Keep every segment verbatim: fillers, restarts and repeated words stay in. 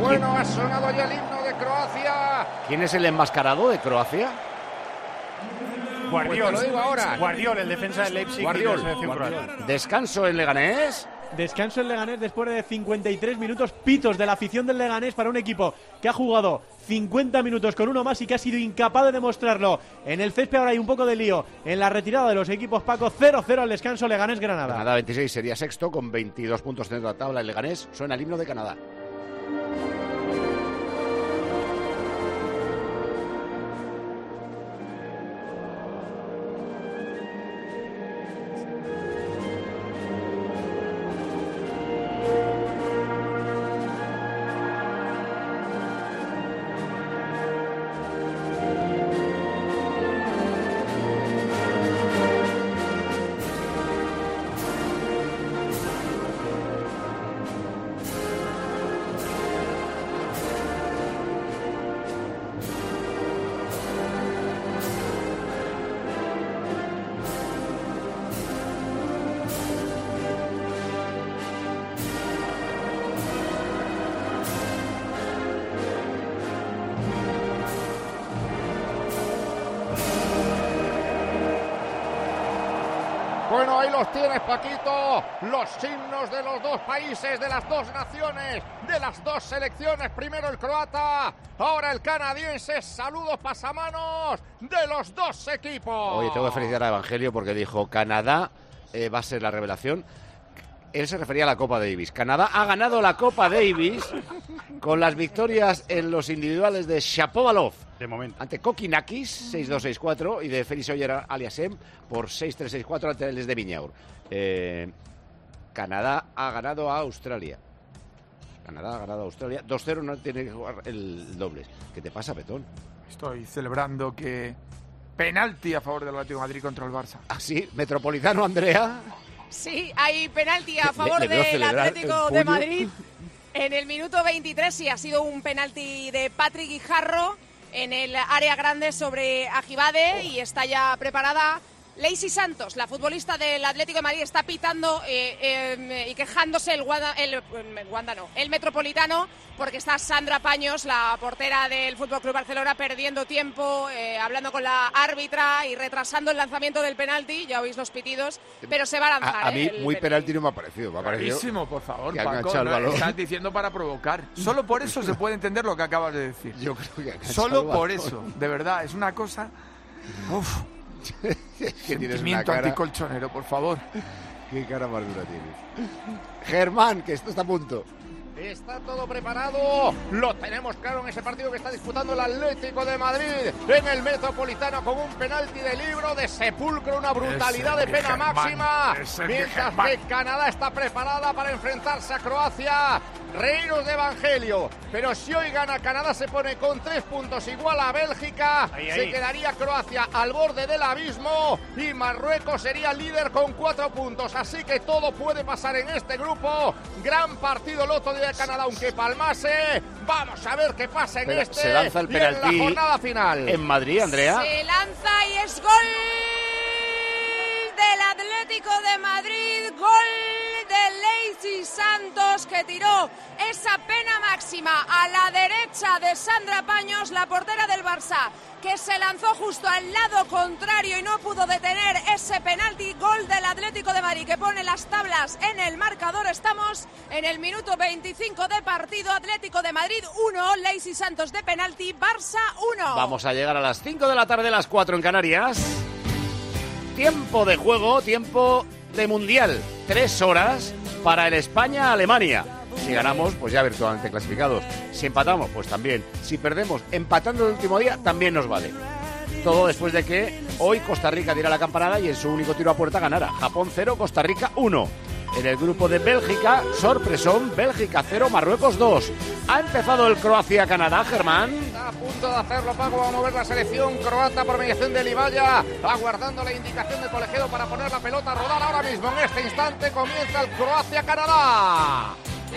Bueno, ha sonado ya el himno de Croacia. ¿Quién es el enmascarado de Croacia? Guardiol. Pues te lo digo ahora. Guardiol, el defensa del Leipzig. Guardiol. Y de la selección croata. Descanso en Leganés. Descanso en Leganés después de cincuenta y tres minutos. Pitos de la afición del Leganés para un equipo que ha jugado cincuenta minutos con uno más y que ha sido incapaz de demostrarlo. En el césped ahora hay un poco de lío en la retirada de los equipos, Paco. cero cero al descanso, Leganés-Granada. Canadá veintiséis sería sexto con veintidós puntos dentro de la tabla. El Leganés suena el himno de Canadá. Bueno, ahí los tienes, Paquito, los himnos de los dos países, de las dos naciones, de las dos selecciones, primero el croata, ahora el canadiense. Saludos pasamanos de los dos equipos. Oye, tengo que felicitar a Evangelio porque dijo Canadá eh, va a ser la revelación. Él se refería a la Copa Davis. Canadá ha ganado la Copa Davis con las victorias en los individuales de Shapovalov de momento ante Kokinakis seis dos seis cuatro y de Félix Oyer Aliasem por seis tres seis cuatro ante el de Viñaur. Eh, Canadá ha ganado a Australia. Canadá ha ganado a Australia. dos cero, no tiene que jugar el dobles. ¿Qué te pasa, Petón? Estoy celebrando que penalti a favor del Atlético de Madrid contra el Barça. ¿Ah, sí? Metropolitano, Andrea. Sí, hay penalti a favor le, le del Atlético de Madrid. En el minuto veintitrés sí ha sido un penalti de Patrick Guijarro en el área grande sobre Ajibade oh. y está ya preparada. Leisy Santos, la futbolista del Atlético de Madrid, está pitando eh, eh, y quejándose el Wanda, el, el Wanda no, el Metropolitano, porque está Sandra Paños, la portera del F C Barcelona, perdiendo tiempo, eh, hablando con la árbitra y retrasando el lanzamiento del penalti. Ya oís los pitidos, pero se va a lanzar. A, a mí eh, muy penalti no me ha parecido. Me ha parecido Clarísimo, por favor, que Paco, no, estás diciendo para provocar. Solo por eso se puede entender lo que acabas de decir. Yo creo que Solo por eso, de verdad, es una cosa... Uf. Sentimiento anticolchonero, por favor. Qué cara más dura tienes. Germán, que esto está a punto. Está todo preparado, lo tenemos claro en ese partido que está disputando el Atlético de Madrid en el Metropolitano con un penalti de libro de sepulcro, una brutalidad ese de pena Germán, máxima, mientras que Canadá está preparada para enfrentarse a Croacia. Reinos de Evangelio, pero si hoy gana Canadá se pone con tres puntos igual a Bélgica, ahí, ahí. Se quedaría Croacia al borde del abismo y Marruecos sería líder con cuatro puntos, así que todo puede pasar en este grupo. Gran partido el otro día de Canadá, aunque palmase. Vamos a ver qué pasa en pero este se lanza el penalti y en la jornada final. En Madrid, Andrea. Se lanza y es gol del Atlético de Madrid, gol de Leisy Santos, que tiró esa pena máxima a la derecha de Sandra Paños, la portera del Barça, que se lanzó justo al lado contrario y no pudo detener ese penalti. Gol del Atlético de Madrid, que pone las tablas en el marcador. Estamos en el minuto veinticinco de partido. Atlético de Madrid uno, Leisy Santos de penalti, Barça uno. Vamos a llegar a las cinco de la tarde, las cuatro en Canarias. Tiempo de juego, tiempo de mundial. Tres horas para el España-Alemania. Si ganamos, pues ya virtualmente clasificados. Si empatamos, pues también. Si perdemos, empatando el último día, también nos vale. Todo después de que hoy Costa Rica tira la campanada y en su único tiro a puerta ganara. Japón cero, Costa Rica uno. En el grupo de Bélgica, sorpresón, Bélgica cero, Marruecos dos. Ha empezado el Croacia-Canadá, Germán. Está a punto de hacerlo, Paco. Vamos a ver la selección croata por mediación de Livaya, aguardando la indicación de Colegiado para poner la pelota a rodar. Ahora mismo, en este instante, comienza el Croacia-Canadá.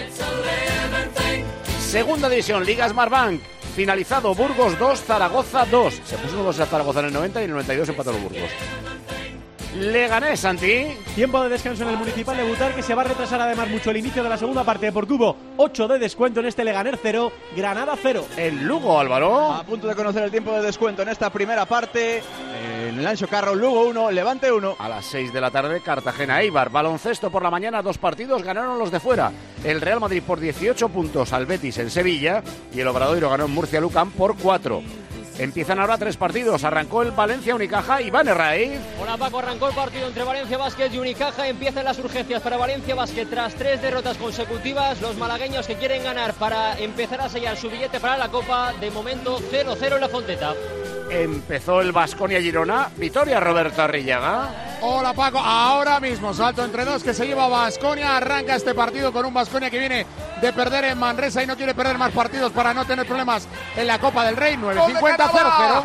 Segunda división, Liga Smartbank. Finalizado, Burgos dos, Zaragoza dos. Se puso uno dos a Zaragoza en el noventa y en el noventa y dos empató los Burgos. Leganés, Santi. Tiempo de descanso en el Municipal de Butar, que se va a retrasar además mucho el inicio de la segunda parte, porque hubo ocho de descuento en este Leganés cero, Granada cero. El Lugo, Álvaro. A punto de conocer el tiempo de descuento en esta primera parte. En el Ancho Carro, Lugo uno, Levante uno. A las seis de la tarde, Cartagena Eibar. Baloncesto por la mañana, dos partidos, ganaron los de fuera. El Real Madrid por dieciocho puntos al Betis en Sevilla y el Obradoiro ganó en Murcia Lucan por cuatro. Empiezan ahora tres partidos. Arrancó el Valencia Unicaja. Iván Herraiz. Hola Paco, arrancó el partido entre Valencia Basket y Unicaja. Empiezan las urgencias para Valencia Basket tras tres derrotas consecutivas. Los malagueños que quieren ganar para empezar a sellar su billete para la Copa. De momento cero cero en la Fonteta. Empezó el Baskonia Girona. Victoria, Roberto Arrillaga. Hola Paco, ahora mismo salto entre dos que se lleva Baskonia. Arranca este partido con un Baskonia que viene de perder en Manresa y no quiere perder más partidos para no tener problemas en la Copa del Rey. nueve cincuenta cero cero.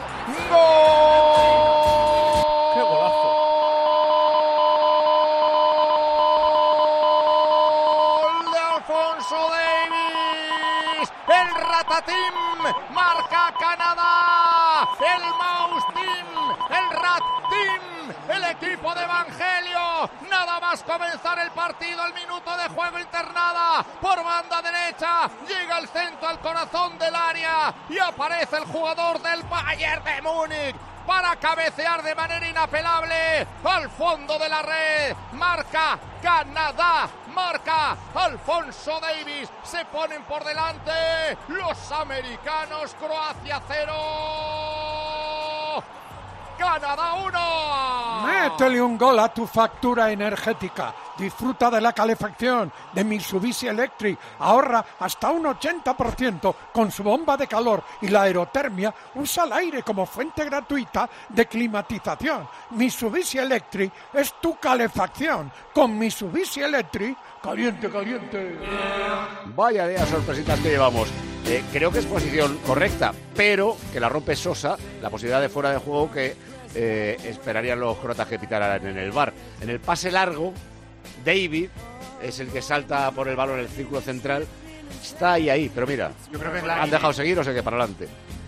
¡Gol! ¡Qué golazo! De Alfonso Davies, el Ratatín, marca Canadá, el Mouse Team, el Rat Team, el equipo de Evangelio. Nada más comenzar el partido, el minuto de juego internada por banda derecha, llega el centro al corazón del área y aparece el jugador del Bayern de Múnich para cabecear de manera inapelable al fondo de la red. Marca Canadá, marca Alfonso Davies, se ponen por delante los americanos. Croacia cero, Canadá uno. Métele un gol a tu factura energética. Disfruta de la calefacción de Mitsubishi Electric. Ahorra hasta un ochenta por ciento con su bomba de calor y la aerotermia. Usa el aire como fuente gratuita de climatización. Mitsubishi Electric es tu calefacción. Con Mitsubishi Electric, caliente, caliente. Vaya día sorpresitas que llevamos. Eh, creo que es posición correcta, pero que la rompe Sosa, la posibilidad de fuera de juego que eh, esperarían los croatas que pitaran en el V A R. En el pase largo, David es el que salta por el balón en el círculo central. Está ahí, ahí, pero mira, Yo creo que es la... han dejado seguir, o sea que para adelante.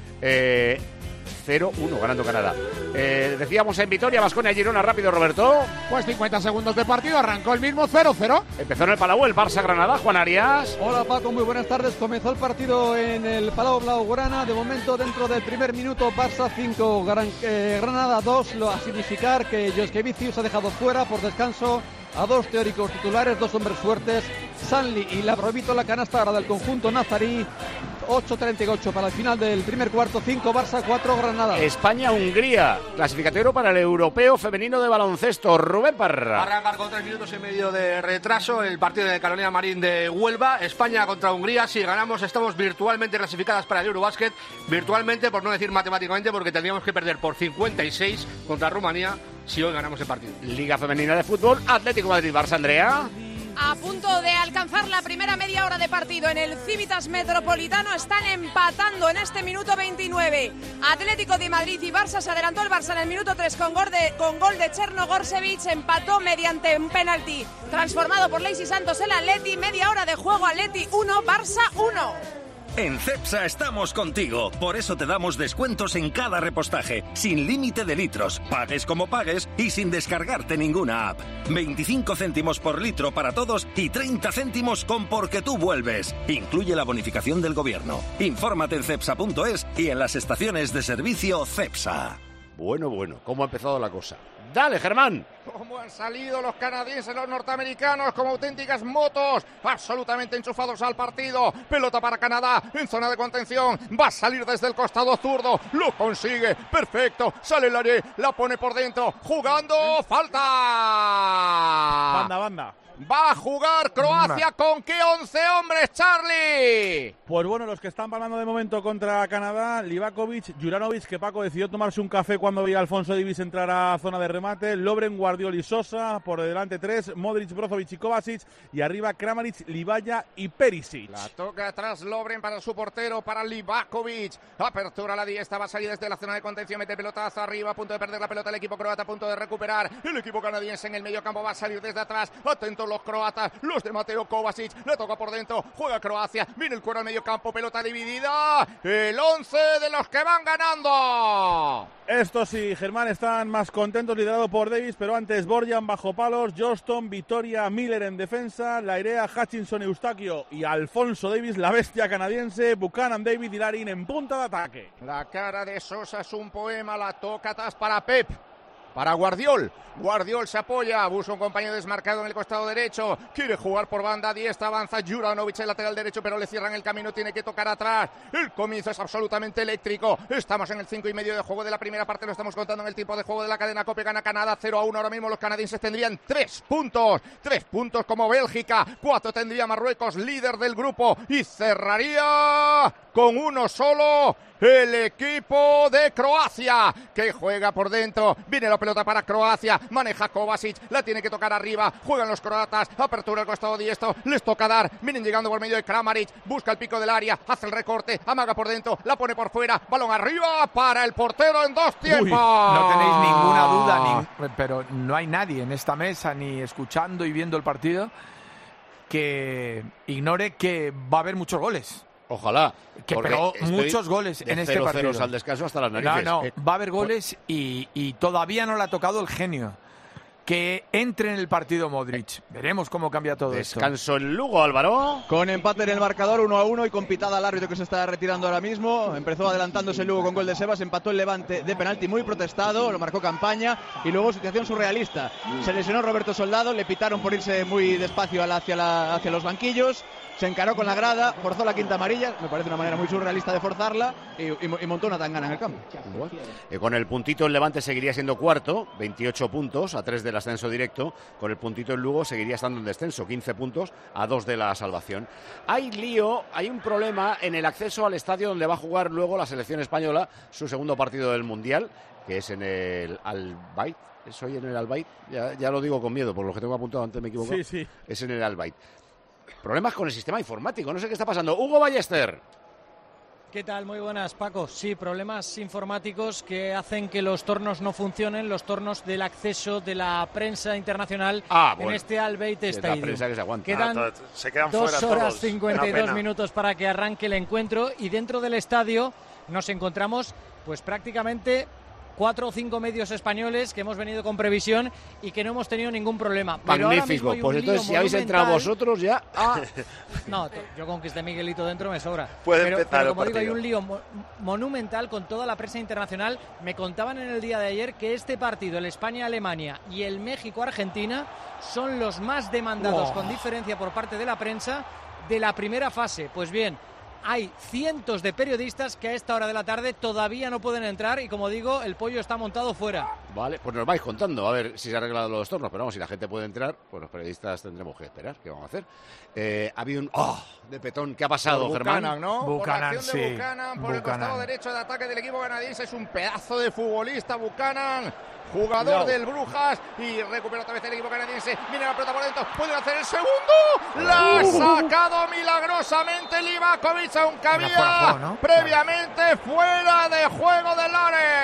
Eh, cero uno ganando Canadá. Eh, decíamos en Vitoria, Baskonia Girona, rápido Roberto. Pues cincuenta segundos de partido, arrancó el mismo cero cero. Empezó en el Palau el Barça Granada, Juan Arias. Hola Paco, muy buenas tardes. Comenzó el partido en el Palau Blaugrana. De momento, dentro del primer minuto, Barça cinco, Gran, eh, Granada dos. Lo a significar que Joskevicius ha dejado fuera por descanso a dos teóricos titulares, dos hombres fuertes, Sanli y Labrovito. La canasta ahora del conjunto nazarí. ocho treinta y ocho para el final del primer cuarto. Cinco Barça, cuatro Granada. España-Hungría, clasificatorio para el Europeo Femenino de Baloncesto. Rubén Parra. Arrancar con tres minutos y medio de retraso el partido de Carolina Marín de Huelva. España contra Hungría. Si ganamos, estamos virtualmente clasificadas para el Eurobasket. Virtualmente, por no decir matemáticamente, porque tendríamos que perder por cincuenta y seis contra Rumanía si hoy ganamos el partido. Liga Femenina de Fútbol, Atlético Madrid-Barça, Andrea. A punto de alcanzar la primera media hora de partido en el Civitas Metropolitano, están empatando en este minuto veintinueve. Atlético de Madrid y Barça. Se adelantó el Barça en el minuto tres con gol de, con gol de Cherno Gorsevic. Empató mediante un penalti transformado por Leisy Santos el Atleti. Media hora de juego, Atleti uno, Barça uno. En Cepsa estamos contigo, por eso te damos descuentos en cada repostaje, sin límite de litros, pagues como pagues y sin descargarte ninguna app. veinticinco céntimos por litro para todos y treinta céntimos con Porque tú vuelves. Incluye la bonificación del gobierno. Infórmate en cepsa punto es y en las estaciones de servicio Cepsa. Bueno, bueno, ¿cómo ha empezado la cosa? Dale, Germán. Cómo han salido los canadienses, los norteamericanos, como auténticas motos, absolutamente enchufados al partido. Pelota para Canadá, en zona de contención, va a salir desde el costado zurdo, lo consigue, perfecto, sale el área, la pone por dentro, jugando, falta. Banda, banda. Va a jugar Croacia con qué once hombres, Charlie. Pues bueno, los que están palmando de momento contra Canadá, Livakovic, Juranovic, que Paco decidió tomarse un café cuando veía a Alfonso Davies entrar a zona de remate, Lovren, Guardiol y Sosa, por delante tres, Modric, Brozovic y Kovacic, y arriba Kramaric, Livaya y Perisic. La toca atrás Lovren para su portero, para Livakovic, apertura a la diestra, va a salir desde la zona de contención, mete pelotazo arriba, a punto de perder la pelota el equipo croata, a punto de recuperar, el equipo canadiense en el medio campo va a salir desde atrás, atento son los croatas, los de Mateo Kovacic, le toca por dentro, juega Croacia, viene el cuero al medio campo, pelota dividida, el once de los que van ganando. Estos sí, Germán, están más contentos, liderado por Davis, pero antes Borjan bajo palos, Johnston, Vitoria, Miller en defensa, Lairea, Hutchinson, Eustaquio y Alfonso Davis, la bestia canadiense, Buchanan, David y Larin en punta de ataque. La cara de Sosa es un poema, la toca atrás para Pep. Para Guardiol, Guardiol se apoya, busca un compañero desmarcado en el costado derecho, quiere jugar por banda diestra, avanza Juranovic el lateral derecho, pero le cierran el camino, tiene que tocar atrás, el comienzo es absolutamente eléctrico, estamos en el cinco y medio de juego de la primera parte, lo estamos contando en el tiempo de juego de la cadena COPE, gana Canadá cero a uno, ahora mismo los canadienses tendrían tres puntos, tres puntos como Bélgica, cuatro tendría Marruecos, líder del grupo, y cerraría con uno solo el equipo de Croacia, que juega por dentro, viene la pelota para Croacia, maneja Kovacic, la tiene que tocar arriba, juegan los croatas, apertura al costado diestro, les toca dar, vienen llegando por medio de Kramaric, busca el pico del área, hace el recorte, amaga por dentro, la pone por fuera, balón arriba para el portero en dos tiempos. Uy, no tenéis ninguna duda, ni, pero no hay nadie en esta mesa, ni escuchando y viendo el partido, que ignore que va a haber muchos goles. Ojalá. Que pero muchos goles en este partido. Al descanso hasta las narices. No, no, va a haber goles y, y todavía no le ha tocado el genio. Que entre en el partido Modric. Veremos cómo cambia todo esto. Descanso en Lugo, Álvaro. Con empate en el marcador, uno a uno y con pitada al árbitro que se está retirando ahora mismo. Empezó adelantándose el Lugo con gol de Sebas, empató el Levante de penalti muy protestado, lo marcó Campaña y luego situación surrealista. Se lesionó Roberto Soldado, le pitaron por irse muy despacio hacia, la, hacia los banquillos. Se encaró con la grada, forzó la quinta amarilla, me parece una manera muy surrealista de forzarla, y, y, y montó una tangana en el campo. Eh, con el puntito el Levante seguiría siendo cuarto, veintiocho puntos, a tres del ascenso directo. Con el puntito el Lugo seguiría estando en descenso, quince puntos, a dos de la salvación. Hay lío, hay un problema en el acceso al estadio donde va a jugar luego la selección española su segundo partido del Mundial, que es en el Al Bayt. ¿Es hoy en el Al Bayt? Ya, ya lo digo con miedo, por lo que tengo apuntado, antes me equivoco. Sí, sí. Es en el Al Bayt. Problemas con el sistema informático, no sé qué está pasando. Hugo Ballester. ¿Qué tal? Muy buenas, Paco. Sí, problemas informáticos que hacen que los tornos no funcionen, los tornos del acceso de la prensa internacional ah, bueno. en este Al Bayt Stadium. La prensa que se aguanta. Quedan ah, se quedan dos fuera horas todos. cincuenta y dos minutos para que arranque el encuentro y dentro del estadio nos encontramos pues prácticamente cuatro o cinco medios españoles que hemos venido con previsión y que no hemos tenido ningún problema. Pero magnífico, pues entonces si habéis entrado vosotros ya... Ah, no, yo con que esté Miguelito dentro me sobra. Puede pero, empezar pero como el digo, hay partido. un lío mo monumental con toda la prensa internacional. Me contaban en el día de ayer que este partido, el España-Alemania y el México-Argentina, son los más demandados, oh. con diferencia por parte de la prensa, de la primera fase. Pues bien, hay cientos de periodistas que a esta hora de la tarde todavía no pueden entrar y, como digo, el pollo está montado fuera. Vale, pues nos vais contando a ver si se han arreglado los tornos, pero vamos, si la gente puede entrar, pues los periodistas tendremos que esperar. ¿Qué vamos a hacer? Eh, ha habido un oh, de petón. ¿Qué ha pasado, por Germán? Buchanan, ¿no? Buchanan, por la acción sí. de Buchanan, por Buchanan. el costado derecho de ataque del equipo canadiense. Es un pedazo de futbolista, Buchanan. Jugador no. del Brujas y recupera otra vez el equipo canadiense. Viene la pelota por dentro. Puede hacer el segundo. La ha sacado milagrosamente Livakovic, aunque había fuera, ¿no? previamente fuera de juego de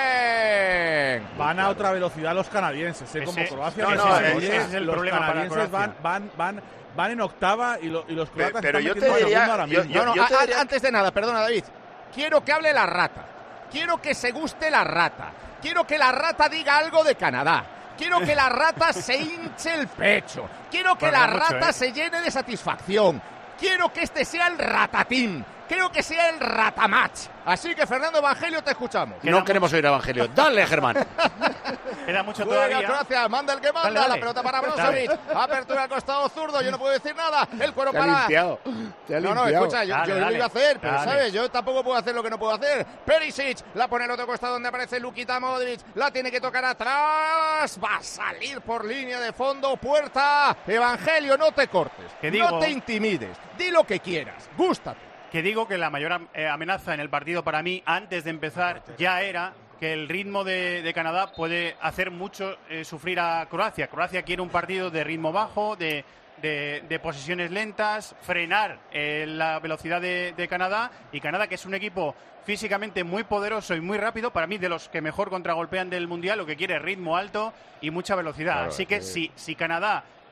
Loren. Van a otra velocidad los canadienses, ¿eh? Como ese, Croacia. No, no, ese, ese es el los problema canadienses para van, van, van, van en octava y, lo, y los croatas pero, pero están yo metiendo te diría, ahora mismo. yo, yo, no, no, yo te a, diría... Antes de nada, perdona David, quiero que hable la rata. Quiero que se guste la rata. Quiero que la rata diga algo de Canadá. Quiero que la rata se hinche el pecho. Quiero que la rata mucho, ¿eh? se llene de satisfacción. Quiero que este sea el ratatín. Creo que sea el ratamatch. Así que, Fernando Evangelio, te escuchamos. No mucho. queremos oír a Evangelio. Dale, Germán. Queda mucho Juega todavía. Croacia, manda el que manda. Dale, dale. La pelota para Brozovic. Apertura al costado zurdo. Yo no puedo decir nada. El cuero Te para. Ha limpiado. Te ha no, no, limpiado. escucha. Yo, dale, yo dale. lo iba a hacer, pero dale. ¿sabes? Yo tampoco puedo hacer lo que no puedo hacer. Perisic la pone al otro costado donde aparece Lukita Modric. La tiene que tocar atrás. Va a salir por línea de fondo. Puerta. Evangelio, no te cortes. ¿Qué digo? No te intimides. Di lo que quieras. Gústate. Que digo que la mayor eh, amenaza en el partido para mí, antes de empezar, ya era que el ritmo de, de Canadá puede hacer mucho eh, sufrir a Croacia. Croacia quiere un partido de ritmo bajo, de, de, de posesiones lentas, frenar eh, la velocidad de, de Canadá. Y Canadá, que es un equipo físicamente muy poderoso y muy rápido, para mí de los que mejor contragolpean del Mundial, lo que quiere es ritmo alto y mucha velocidad. Claro, Así que eh... si, si Canadá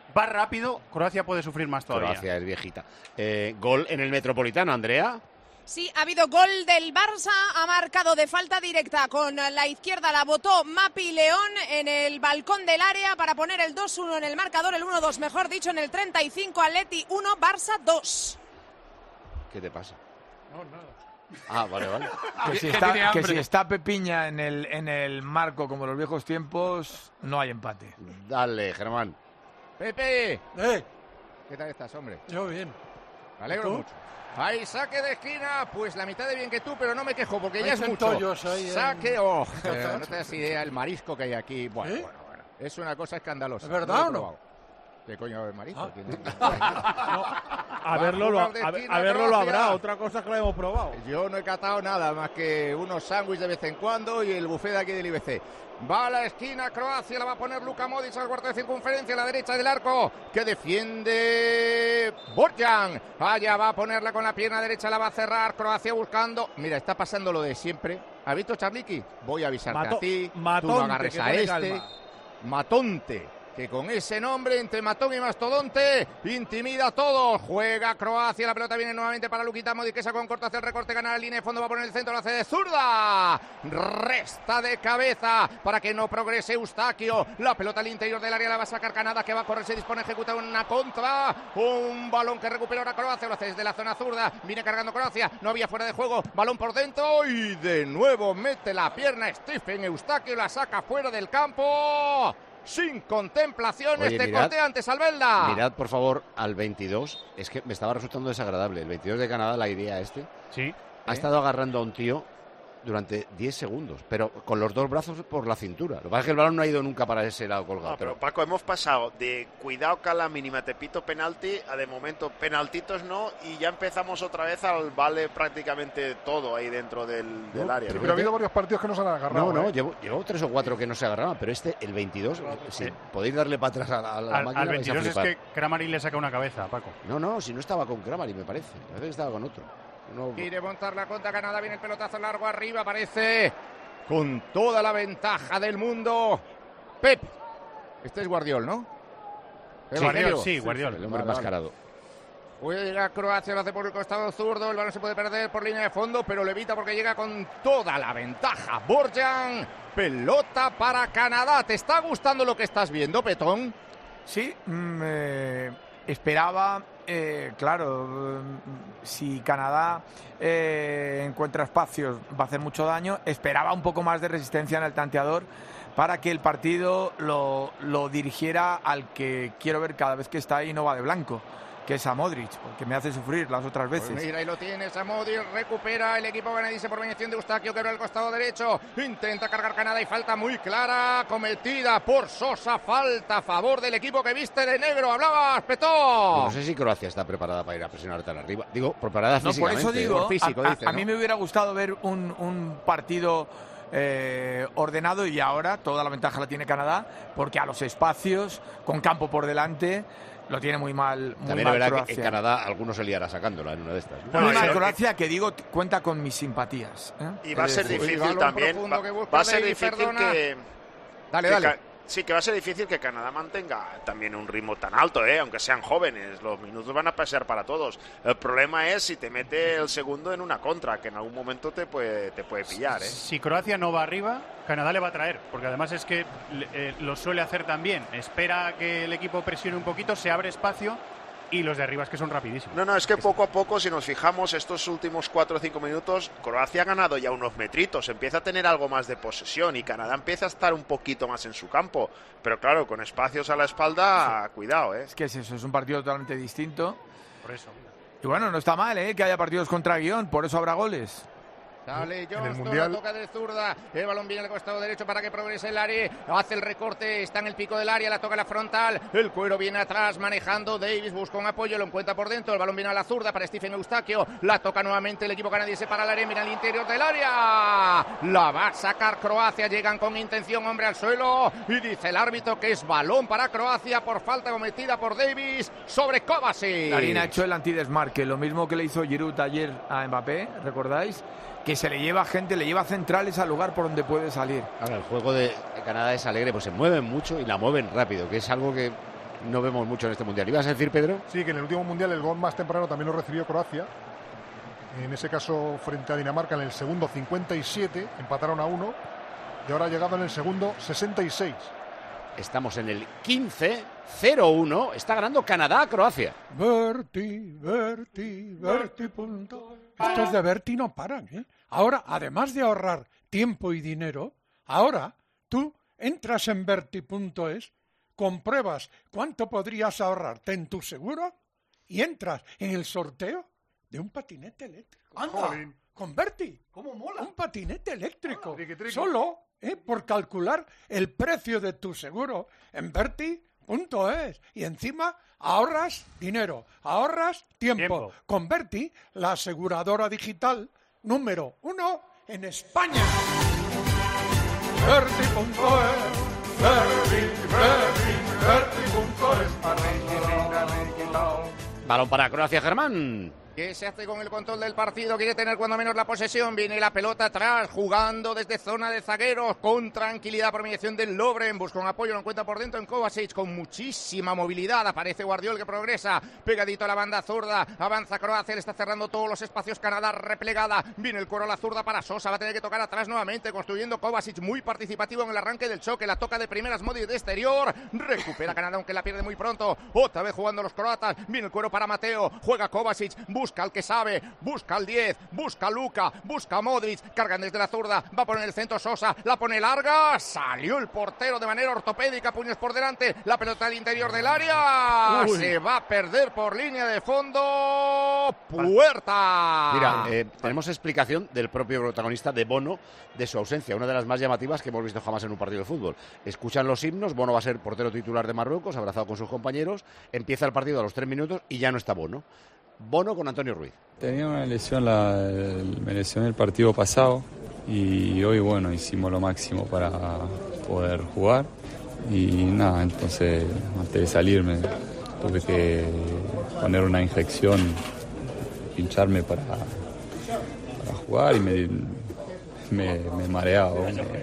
va rápido, Croacia puede sufrir más todavía. Croacia es viejita. Eh, gol en el Metropolitano, Andrea. Sí, ha habido gol del Barça, ha marcado de falta directa con la izquierda, la botó Mapi León en el balcón del área para poner el dos uno en el marcador, el uno dos, mejor dicho, en el treinta y cinco, Atleti uno, Barça dos. ¿Qué te pasa? No, nada. Ah, vale, vale. Que si está, que si está Pepiña en el, en el marco como los viejos tiempos, no hay empate. Dale, Germán. Pepe, Eh, ¿qué tal estás, hombre? yo bien. Me alegro ¿Tú? mucho. Ahí, saque de esquina, pues la mitad de bien que tú, pero no me quejo porque Hay ya es mucho. centollos ahí en- Saque, oh, Eh, no te das idea el marisco que hay aquí. Bueno, ¿Eh? bueno, bueno. Es una cosa escandalosa. ¿Es verdad lo he o no? probado. ¿Qué coño es marisco? Ah. ¿Quién- A verlo, lo, jugar de a, esquina, a verlo lo Croacia. habrá, otra cosa que lo hemos probado. Yo no he catado nada más que unos sándwiches de vez en cuando y el buffet de aquí del I B C. Va a la esquina Croacia, la va a poner Luka Modric al cuarto de circunferencia, a la derecha del arco, que defiende Borjan. Allá va a ponerla con la pierna derecha, la va a cerrar Croacia buscando. Mira, está pasando lo de siempre. ¿Has visto, Charliki? Voy a avisarte Mato- a ti, tú Matonte, no agarres que a pone este. calma. Matonte, que con ese nombre, entre Matón y Mastodonte, intimida a todos. Juega Croacia, la pelota viene nuevamente para Luquita Modric, que con corto hacia el recorte, gana la línea de fondo, va a poner el centro, lo hace de zurda. Resta de cabeza para que no progrese Eustaquio. La pelota al interior del área la va a sacar Canadá, que va a correr, se dispone a ejecutar una contra. Un balón que recupera ahora Croacia, lo hace desde la zona zurda. Viene cargando Croacia, no había fuera de juego. Balón por dentro y de nuevo mete la pierna Stephen Eustaquio, la saca fuera del campo. Sin contemplación. Oye, este mirad, corte ante Albelda. Mirad, por favor, al veintidós. Es que me estaba resultando desagradable. El veintidós de Canadá, la idea este. Sí. Ha estado agarrando a un tío durante diez segundos, pero con los dos brazos por la cintura. Lo que pasa es que el balón no ha ido nunca para ese lado colgado. No, pero pero Paco, hemos pasado de cuidado que a la mínima te pito penalti a de momento penaltitos no, y ya empezamos otra vez al vale prácticamente todo ahí dentro del, del área. Sí, ¿no? pero ha habido varios partidos que no se han agarrado. No, no, ¿eh? llevo, llevo tres o cuatro que no se agarraban, pero este, el veintidós, si Eh, podéis darle para atrás a la, a la Al, máquina, al vais a veintidós es flipar. que Kramaric le saca una cabeza, Paco. No, no, si no estaba con Kramaric, me parece. Me parece que estaba con otro. No, Quiere montar la contra Canadá, viene el pelotazo largo arriba, aparece con toda la ventaja del mundo. Pep, este es Guardiol, ¿no? Sí, Guardiol, sí, Guardiol. el hombre Vale, mascarado. Juega Croacia, lo hace por el costado zurdo, el balón se puede perder por línea de fondo, pero lo evita porque llega con toda la ventaja. Borjan, pelota para Canadá. ¿Te está gustando lo que estás viendo, Petón? Sí, mm, eh, esperaba, eh, claro, mm, si Canadá eh, encuentra espacios va a hacer mucho daño, esperaba un poco más de resistencia en el tanteador para que el partido lo, lo dirigiera al que quiero ver cada vez que está ahí y no va de blanco, que es a Modric, porque me hace sufrir las otras veces. Pues mira, ahí lo tienes, a Modric, recupera el equipo canadiense por mediación de Eustaquio, que abre el costado derecho, intenta cargar Canadá y falta muy clara, cometida por Sosa, falta a favor del equipo que viste de negro. Hablabas, Petón. No sé si Croacia está preparada para ir a presionar tan arriba. Digo, preparada No, por físicamente. eso digo, por físico, a, a- dice, a ¿no? mí me hubiera gustado ver un, un partido eh, ordenado, y ahora toda la ventaja la tiene Canadá, porque a los espacios, con campo por delante, lo tiene muy mal, muy También mal es verdad Croacia. que en Canadá algunos se liará sacándola en una de estas. ¿no? Muy Bueno, mal y- Croacia, que digo, cuenta con mis simpatías. ¿eh? Y va a Es ser decir, difícil balón también. profundo Va, que busca va a ser David, difícil perdona. que. Dale, que dale. Ca- Sí, que va a ser difícil que Canadá mantenga también un ritmo tan alto, ¿eh? Aunque sean jóvenes. Los minutos van a pasar para todos. El problema es si te mete el segundo en una contra, que en algún momento te puede, te puede pillar, ¿eh? Si Croacia no va arriba, Canadá le va a traer, porque además es que eh, lo suele hacer también. Espera a que el equipo presione un poquito, se abre espacio, y los de arriba es que son rapidísimos. No, no, es que poco a poco, si nos fijamos, estos últimos cuatro o cinco minutos, Croacia ha ganado ya unos metritos, empieza a tener algo más de posesión y Canadá empieza a estar un poquito más en su campo. Pero claro, con espacios a la espalda, cuidado, ¿eh? es que es eso, es un partido totalmente distinto. Por eso. Y bueno, no está mal, ¿eh? Que haya partidos contra guión, por eso habrá goles. Sale el Johnston, Mundial- la toca de zurda, el balón viene al costado derecho para que progrese el área, hace el recorte, está en el pico del área, la toca la frontal, el cuero viene atrás manejando, Davis busca un apoyo, lo encuentra por dentro, el balón viene a la zurda para Stephen Eustaquio, la toca nuevamente el equipo canadiense para el área, mira al interior del área, la va a sacar Croacia, llegan con intención, hombre al suelo, y dice el árbitro que es balón para Croacia por falta cometida por Davis sobre Kovacic. Larín ha hecho el antidesmarque, lo mismo que le hizo Giroud ayer a Mbappé, ¿recordáis? Que se le lleva gente, le lleva centrales al lugar por donde puede salir. Ahora, el juego de Canadá es alegre, pues se mueven mucho y la mueven rápido, que es algo que no vemos mucho en este Mundial. ¿Ibas a decir, Pedro? Sí, que en el último Mundial el gol más temprano también lo recibió Croacia. En ese caso frente a Dinamarca en el segundo cincuenta y siete, empataron a uno. Y ahora ha llegado en el segundo sesenta y seis. Estamos en el quince cero uno. Está ganando Canadá a Croacia. Berti, Berti, Berti. Punto. Estos de Berti no paran, ¿eh? Ahora, además de ahorrar tiempo y dinero, ahora tú entras en Berti punto es, compruebas cuánto podrías ahorrarte en tu seguro y entras en el sorteo de un patinete eléctrico. ¡Anda! Jolín. Con Berti. ¿Cómo mola? Un patinete eléctrico. Hola, solo ¿eh? por calcular el precio de tu seguro en Berti punto es. Y encima ahorras dinero, ahorras tiempo. tiempo. Con Berti, la aseguradora digital número uno en España. Berti punto es. Berti, Berti, Berti punto es. Balón para Croacia, Germán. ¿Qué se hace con el control del partido? Quiere tener cuando menos la posesión. Viene la pelota atrás, jugando desde zona de zagueros, con tranquilidad por mediación del Lovren. Busca un apoyo, lo encuentra por dentro en Kovacic, con muchísima movilidad. Aparece Guardiol, que progresa, pegadito a la banda zurda. Avanza Croacia, le está cerrando todos los espacios. Canadá replegada. Viene el cuero a la zurda para Sosa. Va a tener que tocar atrás nuevamente, construyendo Kovacic, muy participativo en el arranque del choque. La toca de primeras, Modric de exterior. Recupera Canadá, aunque la pierde muy pronto. Otra vez jugando los croatas. Viene el cuero para Mateo. Juega Kovacic. Busca al que sabe, busca al diez, busca a Luka, busca a Modric, cargan desde la zurda, va a poner el centro Sosa, la pone larga, salió el portero de manera ortopédica, puños por delante, la pelota al interior del área, Uy. se va a perder por línea de fondo, Puerta. Mira, eh, tenemos explicación del propio protagonista de Bono, de su ausencia, una de las más llamativas que hemos visto jamás en un partido de fútbol. Escuchan los himnos, Bono va a ser portero titular de Marruecos, abrazado con sus compañeros, empieza el partido a los tres minutos y ya no está Bono. Bono con Antonio Ruiz. Tenía una lesión, la, me lesioné el partido pasado y hoy, bueno, hicimos lo máximo para poder jugar y nada, entonces antes de salirme tuve que poner una inyección, pincharme para, para jugar y me, me, me mareaba.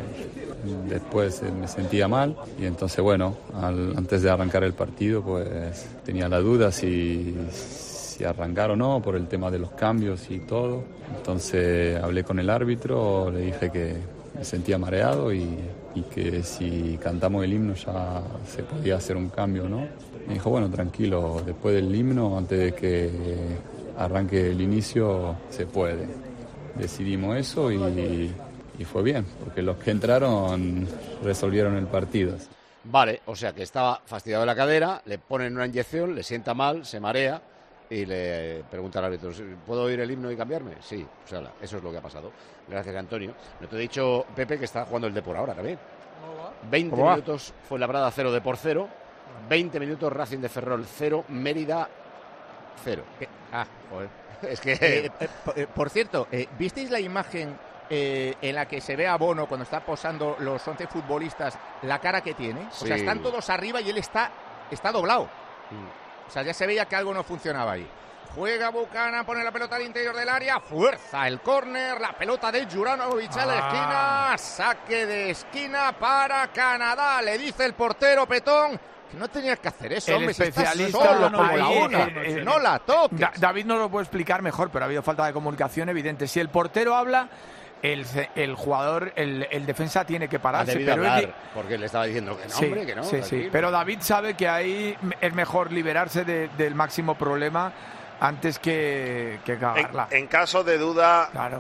Me, después me sentía mal y entonces, bueno, al, antes de arrancar el partido, pues tenía la duda si... si arrancar o no, por el tema de los cambios y todo. Entonces hablé con el árbitro, le dije que me sentía mareado y, y que si cantamos el himno ya se podía hacer un cambio, ¿no? Me dijo, bueno, tranquilo, después del himno, antes de que arranque el inicio, se puede. Decidimos eso y, y fue bien, porque los que entraron resolvieron el partido. Vale, o sea que estaba fastidiado de la cadera, le ponen una inyección, le sienta mal, se marea. Y le pregunta al árbitro, ¿puedo oír el himno y cambiarme? Sí, o sea, eso es lo que ha pasado. Gracias, Antonio. No te he dicho, Pepe, que está jugando el Depor ahora también. veinte minutos fue Labrada cero, Depor cero. veinte minutos Racing de Ferrol cero, Mérida cero. Ah, joder. Es que... Eh, eh, por cierto, eh, ¿visteis la imagen eh, en la que se ve a Bono cuando está posando los once futbolistas, la cara que tiene? Sí. O sea, están todos arriba y él está, está doblado. Mm. O sea, ya se veía que algo no funcionaba ahí. Juega Buchanan, pone la pelota al interior del área, fuerza el córner, la pelota de Juranovic a la Ah. esquina, saque de esquina para Canadá. Le dice el portero Petón que no tenías que hacer eso, El hombre, si estás especialista solo no, como ahí, la una, eh, eh, no la toques. Da- David no lo puede explicar mejor, pero ha habido falta de comunicación evidente. Si el portero habla, el, el jugador, el, el defensa tiene que Ha pararse. debido pero hablar, él- porque le estaba diciendo que no, sí, hombre, que no. sí, sí. tranquilo. Pero David sabe que ahí es mejor liberarse de- del máximo problema antes que, que cagarla. En caso de duda, Claro.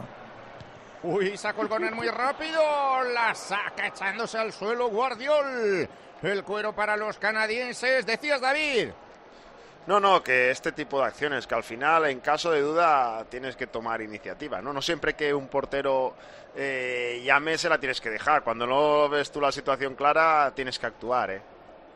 Uy, sacó el córner muy rápido, la saca echándose al suelo Guardiol. El cuero para los canadienses, decías, David. no, no, que este tipo de acciones, que al final, en caso de duda, tienes que tomar iniciativa, ¿no? No siempre que un portero eh, llame se la tienes que dejar. Cuando no ves tú la situación clara, tienes que actuar, ¿eh?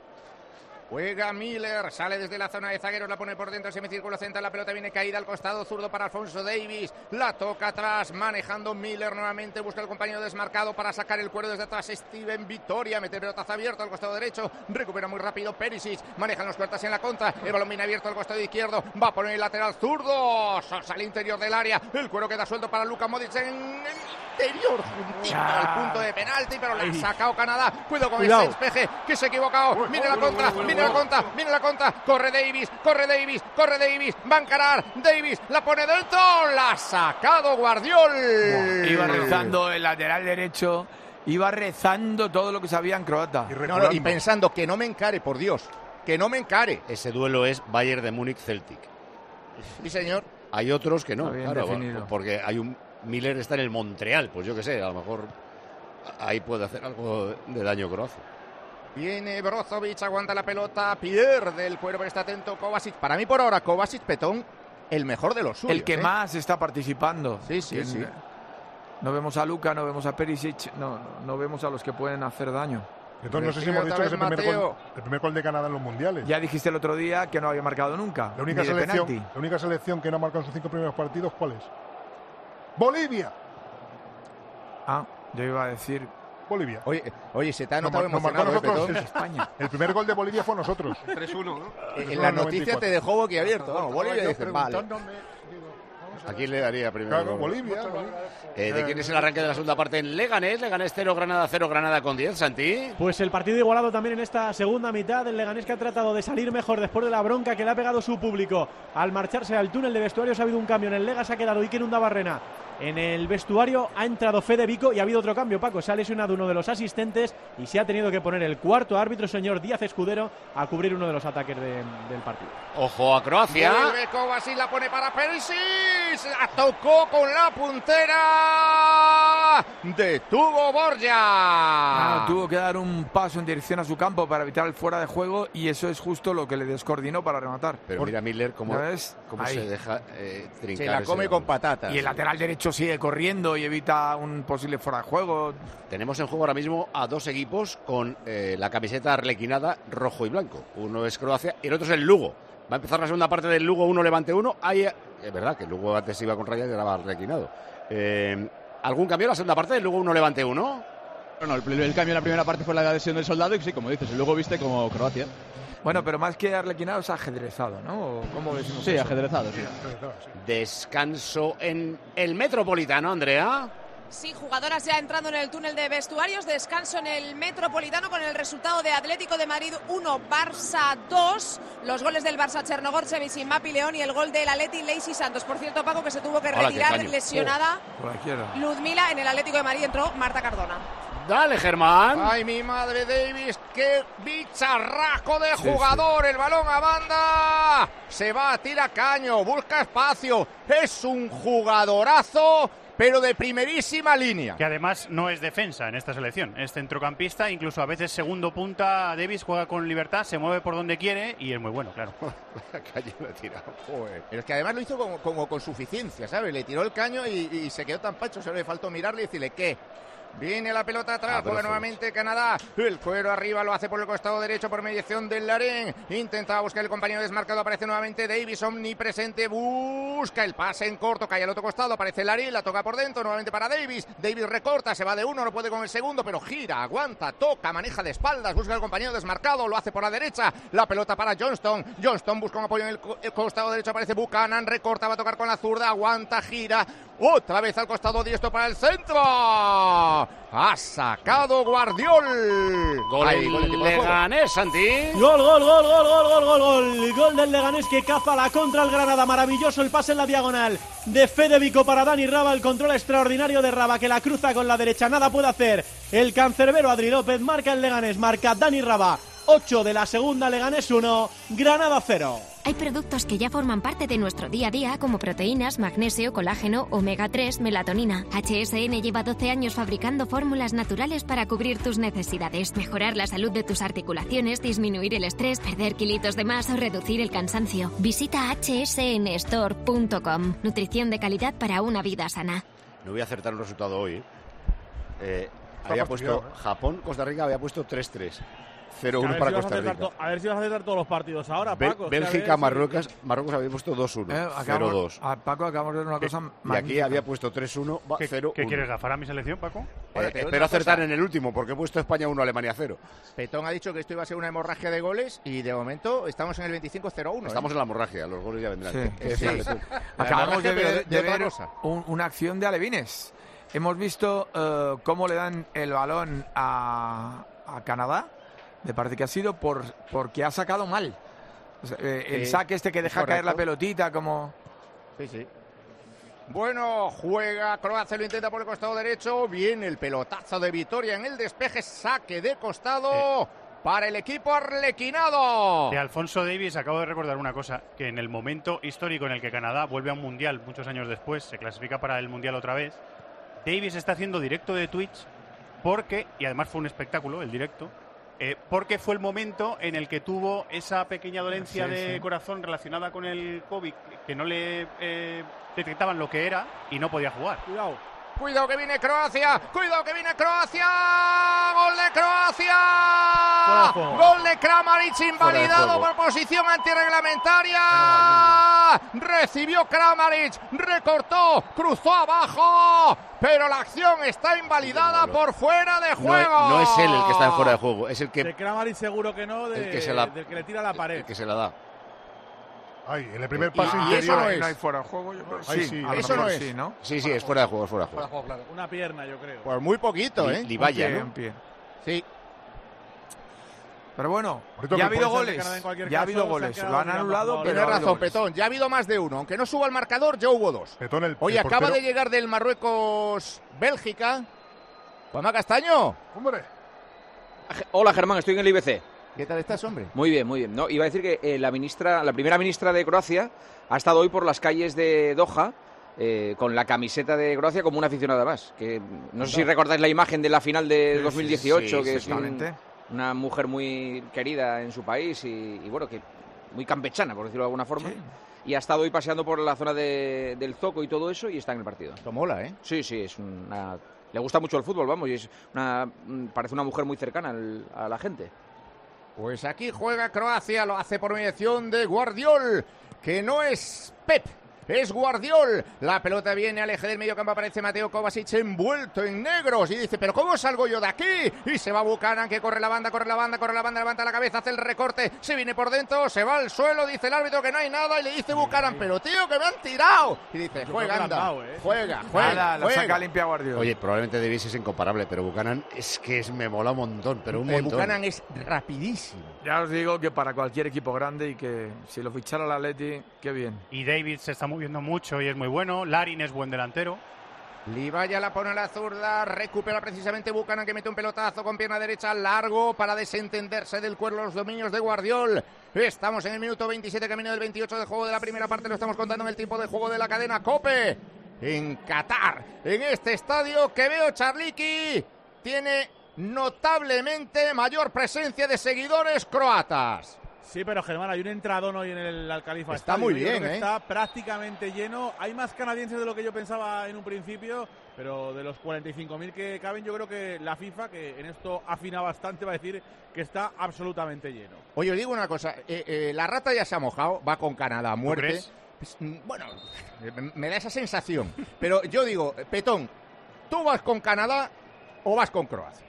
Juega Miller, sale desde la zona de zagueros, la pone por dentro, semicírculo central, la pelota viene caída al costado zurdo para Alfonso Davies, la toca atrás, manejando Miller nuevamente, busca el compañero desmarcado para sacar el cuero desde atrás, Steven Vitoria, mete pelotazo abierto al costado derecho, recupera muy rápido Perisic, manejan los cuartas en la contra, el balón viene abierto al costado izquierdo, va a poner el lateral zurdo, Sosa al interior del área, el cuero queda suelto para Luka Modric en... interior, juntito al punto de penalti, pero le ha sacado Canadá. Cuidado con Cuidado. ese despeje, que se ha equivocado. Mire la contra, mire la contra, mire la contra. Corre Davis, corre Davis, corre Davis. Va a encarar Davis, la pone dentro. La ha sacado Guardiol. Iba rezando el lateral derecho. Iba rezando todo lo que sabía en croata. Y, no, no, y pensando que no me encare, por Dios. Que no me encare. Ese duelo es Bayern de Múnich-Celtic. Sí, señor. Hay otros que no, Está bien claro, definido. porque hay un Miller está en el Montreal, pues yo qué sé, a lo mejor ahí puede hacer algo de daño Croacia. Viene Brozovic, aguanta la pelota, pierde el cuero, pero está atento Kovacic. Para mí por ahora Kovacic, Petón, el mejor de los suyos. El que ¿eh? más está participando. Sí, sí, En- sí. No vemos a Luka, no vemos a Perisic, no, no, no vemos a los que pueden hacer daño. Entonces no sé si hemos dicho que es el primer, gol, el primer gol de Canadá en los mundiales. Ya dijiste el otro día que no había marcado nunca. La única, ni de selección, penalti. la única selección que no ha marcado en sus cinco primeros partidos, ¿cuál es? ¡Bolivia! Ah, yo iba a decir... Bolivia. Oye, oye, se te ha Nos notado mar- nos marcó emocionado, ¿eh, nosotros Petón? España. El primer gol de Bolivia fue a nosotros. tres uno, ¿no? En la noticia te dejó boquiabierto. Vamos, Bolivia dice, vale. ¿A quién le daría primero? Claro, Bolivia. Eh, ¿De quién es el arranque de la segunda parte en Leganés? Leganés cero, Granada cero, Granada con diez, Santi. Pues el partido igualado también en esta segunda mitad. El Leganés que ha tratado de salir mejor después de la bronca que le ha pegado su público. Al marcharse al túnel de vestuarios ha habido un cambio. En el Lega se ha quedado Iker Undabarrena. En el vestuario ha entrado Fede Vico y ha habido otro cambio, Paco. Se ha lesionado uno de los asistentes y se ha tenido que poner el cuarto árbitro, señor Díaz Escudero, a cubrir uno de los ataques de- del partido. Ojo a Croacia. Vuelve Kovacic, la pone para Perisic. La tocó con la puntera. Detuvo Borja. Ah, tuvo que dar un paso en dirección a su campo para evitar el fuera de juego y eso es justo lo que le descoordinó para rematar. Pero mira Miller cómo, ¿Ya ves? cómo Ahí. se deja eh, trincar. Se la ese come balón. con patatas. Y el lateral derecho sigue corriendo y evita un posible fuera de juego. Tenemos en juego ahora mismo a dos equipos con eh, la camiseta arlequinada rojo y blanco. Uno es Croacia y el otro es el Lugo. Va a empezar la segunda parte del Lugo, uno levante uno. Ahí, es verdad que el Lugo antes iba con rayas y era arlequinado. Eh, ¿Algún cambio en la segunda parte del Lugo, uno levante uno? Bueno, el, el cambio en la primera parte fue la adhesión del soldado y sí, como dices, luego viste como Croacia. Bueno, pero más que arlequinado es ajedrezado, ¿no? ¿O ¿Cómo decimos Sí, eso? ajedrezado, sí. Descanso en el Metropolitano, Andrea. Sí, jugadoras ya entrando en el túnel de vestuarios, descanso en el Metropolitano con el resultado de Atlético de Madrid uno, Barça dos, los goles del Barça Chernogorcevic y Mapi León y el gol del Atleti Lacey Santos. Por cierto, Paco, que se tuvo que Hola, qué retirar caño. lesionada Cualquiera. Ludmila. En el Atlético de Madrid entró Marta Cardona. Dale, Germán. Ay, mi madre Davis, qué bicharraco de Sí, jugador. El balón a banda. Se va, tira caño, busca espacio. Es un jugadorazo, pero de primerísima línea. Que además no es defensa en esta selección, es centrocampista, incluso a veces segundo punta. Davis juega con libertad, se mueve por donde quiere y es muy bueno, claro. Calle lo he tirado. Joder. Pero es que además lo hizo como, como con suficiencia, ¿sabes? Le tiró el caño y, y se quedó tan pacho, solo le faltó mirarle y decirle ¿qué? Viene la pelota atrás, Ah, pero juega fue nuevamente Canadá. El cuero arriba lo hace por el costado derecho por mediación del Larén. Intentaba buscar el compañero desmarcado, aparece nuevamente Davis, omnipresente. Busca el pase en corto, cae al otro costado, aparece Larén, la toca por dentro, nuevamente para Davis. Davis recorta, se va de uno, no puede con el segundo, pero gira, aguanta, toca, maneja de espaldas, busca el compañero desmarcado, lo hace por la derecha. La pelota para Johnston. Johnston busca un apoyo en el, co- el costado derecho, aparece Buchanan, recorta, va a tocar con la zurda, aguanta, gira. Otra vez al costado diestro para el centro. Ha sacado Guardiol. Gol Ahí, gol de el tipo de juego. Leganés, Santi. Gol, gol, gol, gol, gol, gol, gol, gol. Gol del Leganés que caza la contra el Granada. Maravilloso el pase en la diagonal de Fede Vico para Dani Raba. El control extraordinario de Raba que la cruza con la derecha. Nada puede hacer el cancerbero Adri López. Marca el Leganés, marca Dani Raba. ocho de la segunda, Leganés uno, Granada cero. Hay productos que ya forman parte de nuestro día a día, como proteínas, magnesio, colágeno, omega tres, melatonina. H S N lleva doce años fabricando fórmulas naturales para cubrir tus necesidades, mejorar la salud de tus articulaciones, disminuir el estrés, perder kilitos de más o reducir el cansancio. Visita hache ese ene store punto com. Nutrición de calidad para una vida sana. No voy a acertar un resultado hoy. ¿eh? Eh, había puesto Japón, Costa Rica, había puesto tres tres. cero uno A ver para si vas a Costa acertar Rica. to- A ver si vas a acertar todos los partidos ahora, Bel- Paco. es que a ver Bélgica, si- Marruecos, Marruecos había puesto dos uno, Eh, cero acabamos- dos. a Paco acabamos de ver una cosa Y aquí magnífica. había puesto tres uno, va ¿Qué, cero ¿qué uno. quieres, gafar a mi selección, Paco? Eh, Ahora, te digo espero una acertar cosa. en el último, porque he puesto España uno, Alemania cero. Petón ha dicho que esto iba a ser una hemorragia de goles y de momento estamos en el veinticinco cero uno. Estamos en la hemorragia, los goles ya vendrán. Sí, Eh, sí. fíjate tú. Acabamos de hemorragia, ver, pero de- de de otra ver cosa. un- una acción de alevines. hemos visto uh, cómo le dan el balón a, a Canadá. Me parece que ha sido por porque ha sacado mal. O sea, eh, el sí, saque este que deja correcto. caer la pelotita como... Sí, sí. Bueno, juega Croacia, lo intenta por el costado derecho. Viene el pelotazo de Vitoria en el despeje. Saque de costado. Eh. Para el equipo arlequinado. De Alfonso Davies acabo de recordar una cosa, que en el momento histórico en el que Canadá vuelve a un mundial muchos años después, se clasifica para el mundial otra vez, Davies está haciendo directo de Twitch porque, y además fue un espectáculo el directo, eh, porque fue el momento en el que tuvo esa pequeña dolencia sí, de sí. corazón relacionada con el COVID, que no le eh, detectaban lo que era y no podía jugar. Cuidado. Cuidado que viene Croacia, cuidado que viene Croacia, gol de Croacia, gol de Kramaric invalidado por posición antirreglamentaria, recibió Kramaric, recortó, cruzó abajo, pero la acción está invalidada por fuera de juego. No es, no es él el que está en fuera de juego, es el que... De Kramaric seguro que no, de, el que se la, del que le tira la pared. El que se la da. Ay, en el primer pase y, interior. Y eso no es. No hay fuera de juego, yo creo. Ay, sí, sí, eso no es. Sí, ¿no? Sí, sí, es fuera de juego, es fuera de juego. Fuera de juego, claro. Una pierna, yo creo. Pues muy poquito, ¿eh? Libaya, ¿no? Un pie. Sí. Pero bueno, ya ha habido goles. Ya ha habido goles. Lo han anulado, pero. Tienes razón, Petón. Ya ha habido más de uno. Aunque no suba el marcador, ya hubo dos. Petón, el, Oye, el acaba portero. de llegar del Marruecos-Bélgica. Juanma Castaño. Hombre. Hola, Germán, estoy en el I B C. ¿Qué tal estás, hombre? Muy bien, muy bien. No, iba a decir que eh, la ministra, la primera ministra de Croacia ha estado hoy por las calles de Doha eh, con la camiseta de Croacia como una aficionada más. Que no sé si recordáis la imagen de la final de sí, dos mil dieciocho, sí, que es un, una mujer muy querida en su país y, y bueno, que muy campechana, por decirlo de alguna forma. Sí. Y ha estado hoy paseando por la zona de, del Zoco y todo eso y está en el partido. Esto mola, ¿eh? Sí, sí, es una... Le gusta mucho el fútbol, vamos, y es una, parece una mujer muy cercana al, a la gente. Pues aquí juega Croacia, lo hace por mediación de Guardiol, que no es Pep, es Guardiol. La pelota viene al eje del mediocampo, aparece Mateo Kovacic envuelto en negros y dice, pero ¿cómo salgo yo de aquí? Y se va Buchanan, que corre la banda, corre la banda, corre la banda, levanta la cabeza, hace el recorte, se viene por dentro, se va al suelo, dice el árbitro que no hay nada y le dice Buchanan, pero tío, que me han tirado. Y dice, juega, anda, juega, juega, Nada, la saca limpia Guardiol. Oye, probablemente Davies es incomparable, pero Buchanan es que es, me mola un montón, pero un eh, montón. Buchanan es rapidísimo. Ya os digo que para cualquier equipo grande y que si lo fichara el Atleti, qué bien. Y David se está moviendo mucho y es muy bueno. Larin es buen delantero. Libaya la pone a la zurda, recupera precisamente Buchanan, que mete un pelotazo con pierna derecha largo para desentenderse del cuerno los dominios de Guardiol. Estamos en el minuto veintisiete, camino del veintiocho de juego de la primera parte, lo estamos contando en el tiempo de juego de la cadena COPE. En Qatar, en este estadio que veo, Charliki, tiene notablemente mayor presencia de seguidores croatas. Sí, pero Germán, hay un entradón hoy en el Al-Khalifa. Está muy bien, ¿eh? Está prácticamente lleno. Hay más canadienses de lo que yo pensaba en un principio, pero de los cuarenta y cinco mil que caben, yo creo que la FIFA, que en esto afina bastante, va a decir que está absolutamente lleno. Oye, os digo una cosa. Eh, eh, la rata ya se ha mojado, va con Canadá a muerte. Pues, bueno, me da esa sensación. Pero yo digo, Petón, ¿tú vas con Canadá o vas con Croacia?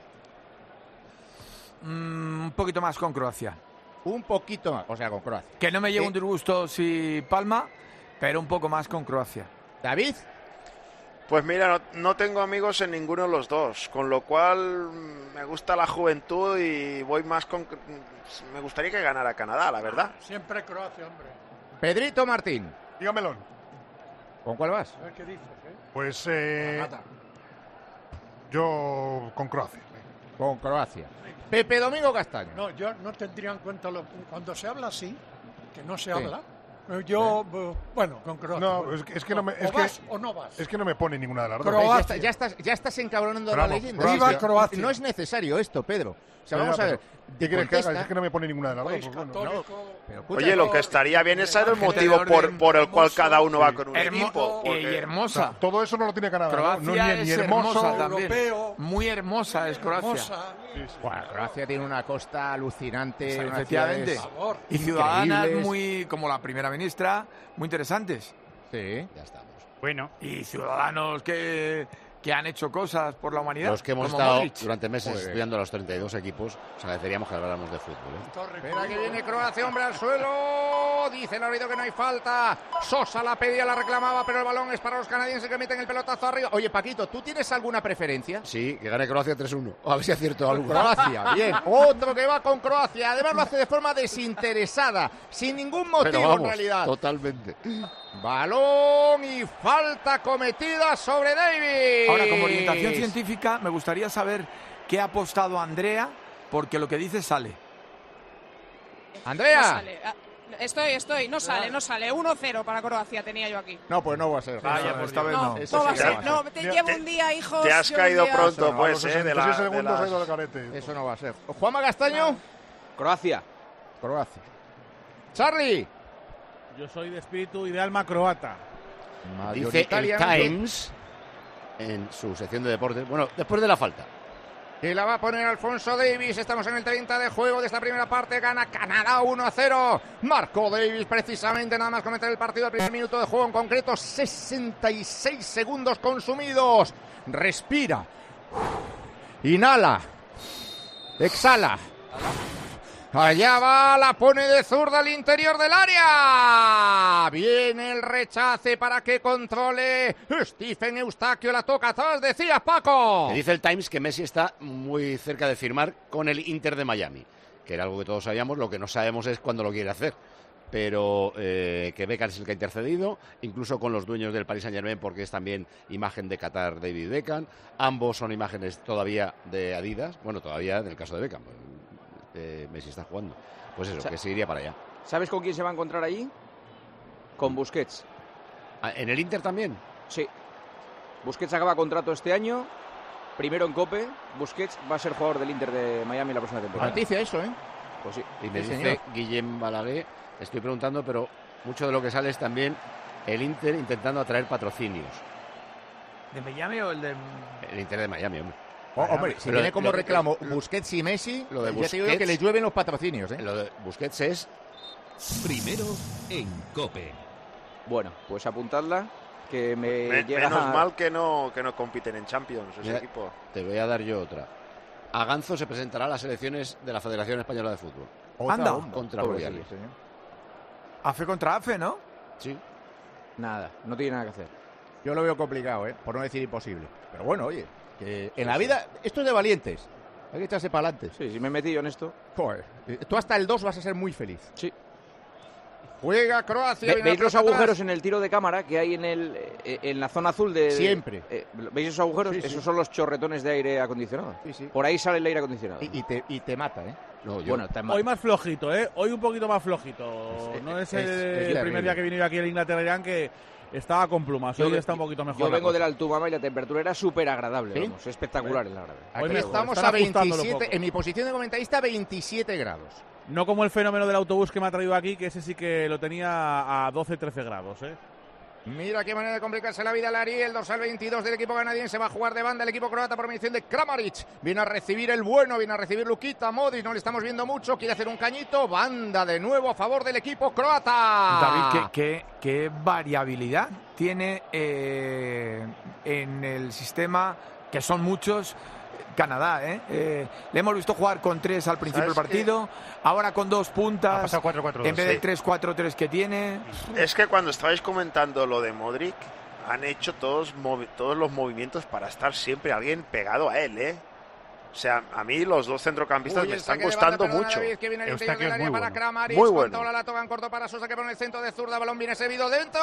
Mm, un poquito más con Croacia. Un poquito más, o sea, con Croacia. Que no me lleve ¿Eh? un disgusto si palma, pero un poco más con Croacia. ¿David? Pues mira, no, no tengo amigos en ninguno de los dos, con lo cual me gusta la juventud y voy más con... Me gustaría que ganara Canadá, la verdad. Siempre Croacia, hombre. Pedrito Martín. Dígamelo. ¿Con cuál vas? A ver qué dices, ¿eh? Pues eh, yo con Croacia. Con Croacia. Pepe Domingo Castaño. No, yo no tendría en cuenta lo, cuando se habla así, que no se sí. habla. Yo, sí. bueno, con Croacia. No, es que, es que no me... Es o que, vas o no vas. Es que no me pone ninguna de las dos. Ya, está, ya, estás, ya estás encabronando Bravo, la leyenda. Croacia. Viva Croacia. No es necesario esto, Pedro. O sea, Ya, vamos a ver. ¿Qué quieres que haga? Es que no me pone ninguna de las dos. País Pues bueno. católico. Pero, escucha, Oye, lo que estaría bien es saber el motivo por, por el cual cada uno va con un Hermo equipo. y porque- hermosa. Todo eso no lo tiene Canadá. Croacia ¿no? No, ni, es ni hermoso. hermosa también. europeo. Muy hermosa es Croacia. Hermosa. Bueno, Croacia tiene una costa alucinante. unas Efectivamente. ciudades Y ciudadanas increíbles. muy, como la primera ministra, muy interesantes. Sí. Ya estamos. Bueno. Y ciudadanos que, que han hecho cosas por la humanidad. Los que hemos como estado Modric. durante meses Joder. estudiando los treinta y dos equipos, os agradeceríamos que habláramos de fútbol. ¿eh? Espera que viene Croacia, hombre al suelo. dice el árbitro que no hay falta. Sosa la pedía, la reclamaba, pero el balón es para los canadienses que meten el pelotazo arriba. Oye, Paquito, ¿tú tienes alguna preferencia? Sí, que gane Croacia tres uno. A ver si acierto algo. Croacia, bien. Otro que va con Croacia. Además lo hace de forma desinteresada, sin ningún motivo Pero vamos, en realidad. Totalmente. Balón y falta cometida sobre Davis. Ahora, como orientación científica, me gustaría saber qué ha apostado Andrea, porque lo que dice sale. Andrea. No sale. Estoy, estoy, no sale, no sale. uno cero para Croacia tenía yo aquí. No, pues no va a ser. Vaya, pues esta vez no. no. No, no va a ser. No, te llevo un día, hijos. Te has caído día... pronto, no, pues, eh, de la, segundos de las... ha ido al carete. Eso no va a ser. Juanma Castaño. Croacia. Croacia. Charlie. Yo soy de espíritu y de alma croata. Dice el Times en su sección de deportes. Bueno, después de la falta. Y la va a poner Alfonso Davis. Estamos en el treinta de juego de esta primera parte. Gana Canadá uno a cero. Marcó Davis precisamente nada más comenzar el partido. El primer minuto de juego en concreto. sesenta y seis segundos consumidos. Respira. Inhala. Exhala. Allá va, la pone de zurda al interior del área. Viene el rechace para que controle Stephen Eustaquio. La toca atrás, decías, Paco. Que dice el Times que Messi está muy cerca de firmar con el Inter de Miami, que era algo que todos sabíamos. Lo que no sabemos es cuándo lo quiere hacer. Pero eh, que Beckham es el que ha intercedido, incluso con los dueños del Paris Saint-Germain, porque es también imagen de Qatar David Beckham. Ambos son imágenes todavía de Adidas. Bueno, todavía en el caso de Beckham. Eh, Messi está jugando. Pues eso, o sea, que se iría para allá. ¿Sabes con quién se va a encontrar allí? Con Busquets. ¿En el Inter también? Sí. Busquets acaba contrato este año. Primero en Cope. Busquets va a ser jugador del Inter de Miami la próxima temporada. Noticia eso, ¿eh? Pues sí. Y me sí, dice señor. Guillem Balaguer, estoy preguntando, pero mucho de lo que sale es también el Inter intentando atraer patrocinios. ¿De Miami o el de...? El Inter de Miami, hombre. Oh, hombre, si Pero viene lo- como lo- reclamo lo- Busquets y Messi, lo de ya te digo Busquets- que le llueven los patrocinios, ¿eh? Lo de Busquets es... Primero en COPE. Bueno, pues apuntadla, que me, Me- llega... menos mal que no, que no compiten en Champions ese Mira, equipo. Te voy a dar yo otra. Aganzo se presentará a las elecciones de la Federación Española de Fútbol. Otra Anda. bomba. Contra Pobre Rubiales. tío, AFE contra AFE, ¿no? Sí. Nada, no tiene nada que hacer. Yo lo veo complicado, ¿eh? Por no decir imposible. Pero bueno, oye, que en la vida esto es de valientes. Hay que echarse para adelante. Sí, si me he metido en esto. Joder, tú hasta el dos vas a ser muy feliz. Sí. Juega Croacia. Ve- viene ¿Veis la los pelota agujeros atrás. en el tiro de cámara que hay en el eh, en la zona azul de... Siempre. eh, ¿Veis esos agujeros? Sí, sí. Esos son los chorretones de aire acondicionado. Sí, sí. Por ahí sale el aire acondicionado. Y, y te, y te mata, ¿eh? No, yo... Bueno, te ma- Hoy más flojito, ¿eh? Hoy un poquito más flojito. No es, es- el, es el terrible. primer día que vine yo aquí en Inglaterra Irán que estaba con plumas. Hoy Yo- está un poquito mejor. Yo la vengo cosa. del Altumama y la temperatura era súper agradable, ¿Sí? vamos, espectacular en la grada. Aquí Hoy me- estamos están a ajustándolo veintisiete, poco. en mi posición de comentarista, veintisiete grados. No como el fenómeno del autobús que me ha traído aquí, que ese sí que lo tenía a doce trece grados, ¿eh? Mira qué manera de complicarse la vida al Ariel, el dorsal veintidós del equipo canadiense va a jugar de banda el equipo croata por medición de Kramaric. Viene a recibir el bueno, viene a recibir Lukita Modric, no le estamos viendo mucho, quiere hacer un cañito, banda de nuevo a favor del equipo croata. David, ¿qué, qué, qué variabilidad tiene eh, en el sistema, que son muchos, Canadá, ¿eh? Eh, le hemos visto jugar con tres al principio del ¿Sabes partido, ahora con dos Ha puntas, pasado cuatro cuatro dos, en vez sí. del tres cuatro tres que tiene. Es que cuando estabais comentando lo de Modric, han hecho todos, movi- todos los movimientos para estar siempre alguien pegado a él, ¿eh? O sea, a mí los dos centrocampistas Uy, me el están saque de banda, gustando perdona, mucho. David, que viene al interior Eustaquio del es área muy para bueno. Kramaric, Muy con bueno. toda la tocan corto para Sosa que pone el centro de zurda, balón viene servido dentro,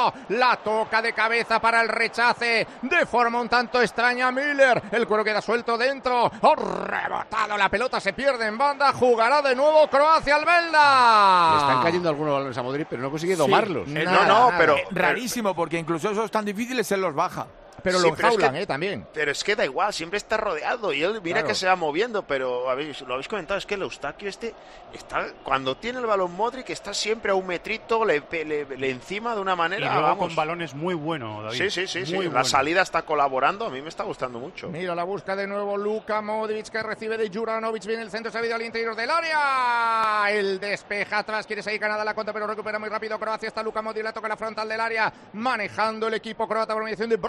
la toca de cabeza para el rechace, de forma un tanto extraña Miller, el cuero queda suelto dentro, oh, rebotado, la pelota se pierde en banda, jugará de nuevo Croacia al Le Belda. están cayendo algunos balones a Madrid, pero no consigue domarlos. Sí. Eh, Nada, no, no, nada. pero, Eh, rarísimo, porque incluso esos tan difíciles se los baja. Pero Sí, lo pero es enjaulan, que- eh, también. Pero es que da igual, siempre está rodeado y él mira Claro. que se va moviendo, pero habéis, lo habéis comentado, es que el Eustaquio este está, cuando tiene el balón Modric está siempre a un metrito, le, le, le encima de una Y manera, luego vamos. con balones muy bueno, David. Sí, sí, sí, sí. Muy La bueno. salida está colaborando, a mí me está gustando mucho. Mira, la busca de nuevo Luka Modric, que recibe de Juranovic, viene el centro, sabido al interior del área, el despeja atrás, quiere seguir Canadá la contra, pero recupera muy rápido Croacia, está Luka Modric, la toca en la frontal del área, manejando el equipo croata por mediación de Brozovic,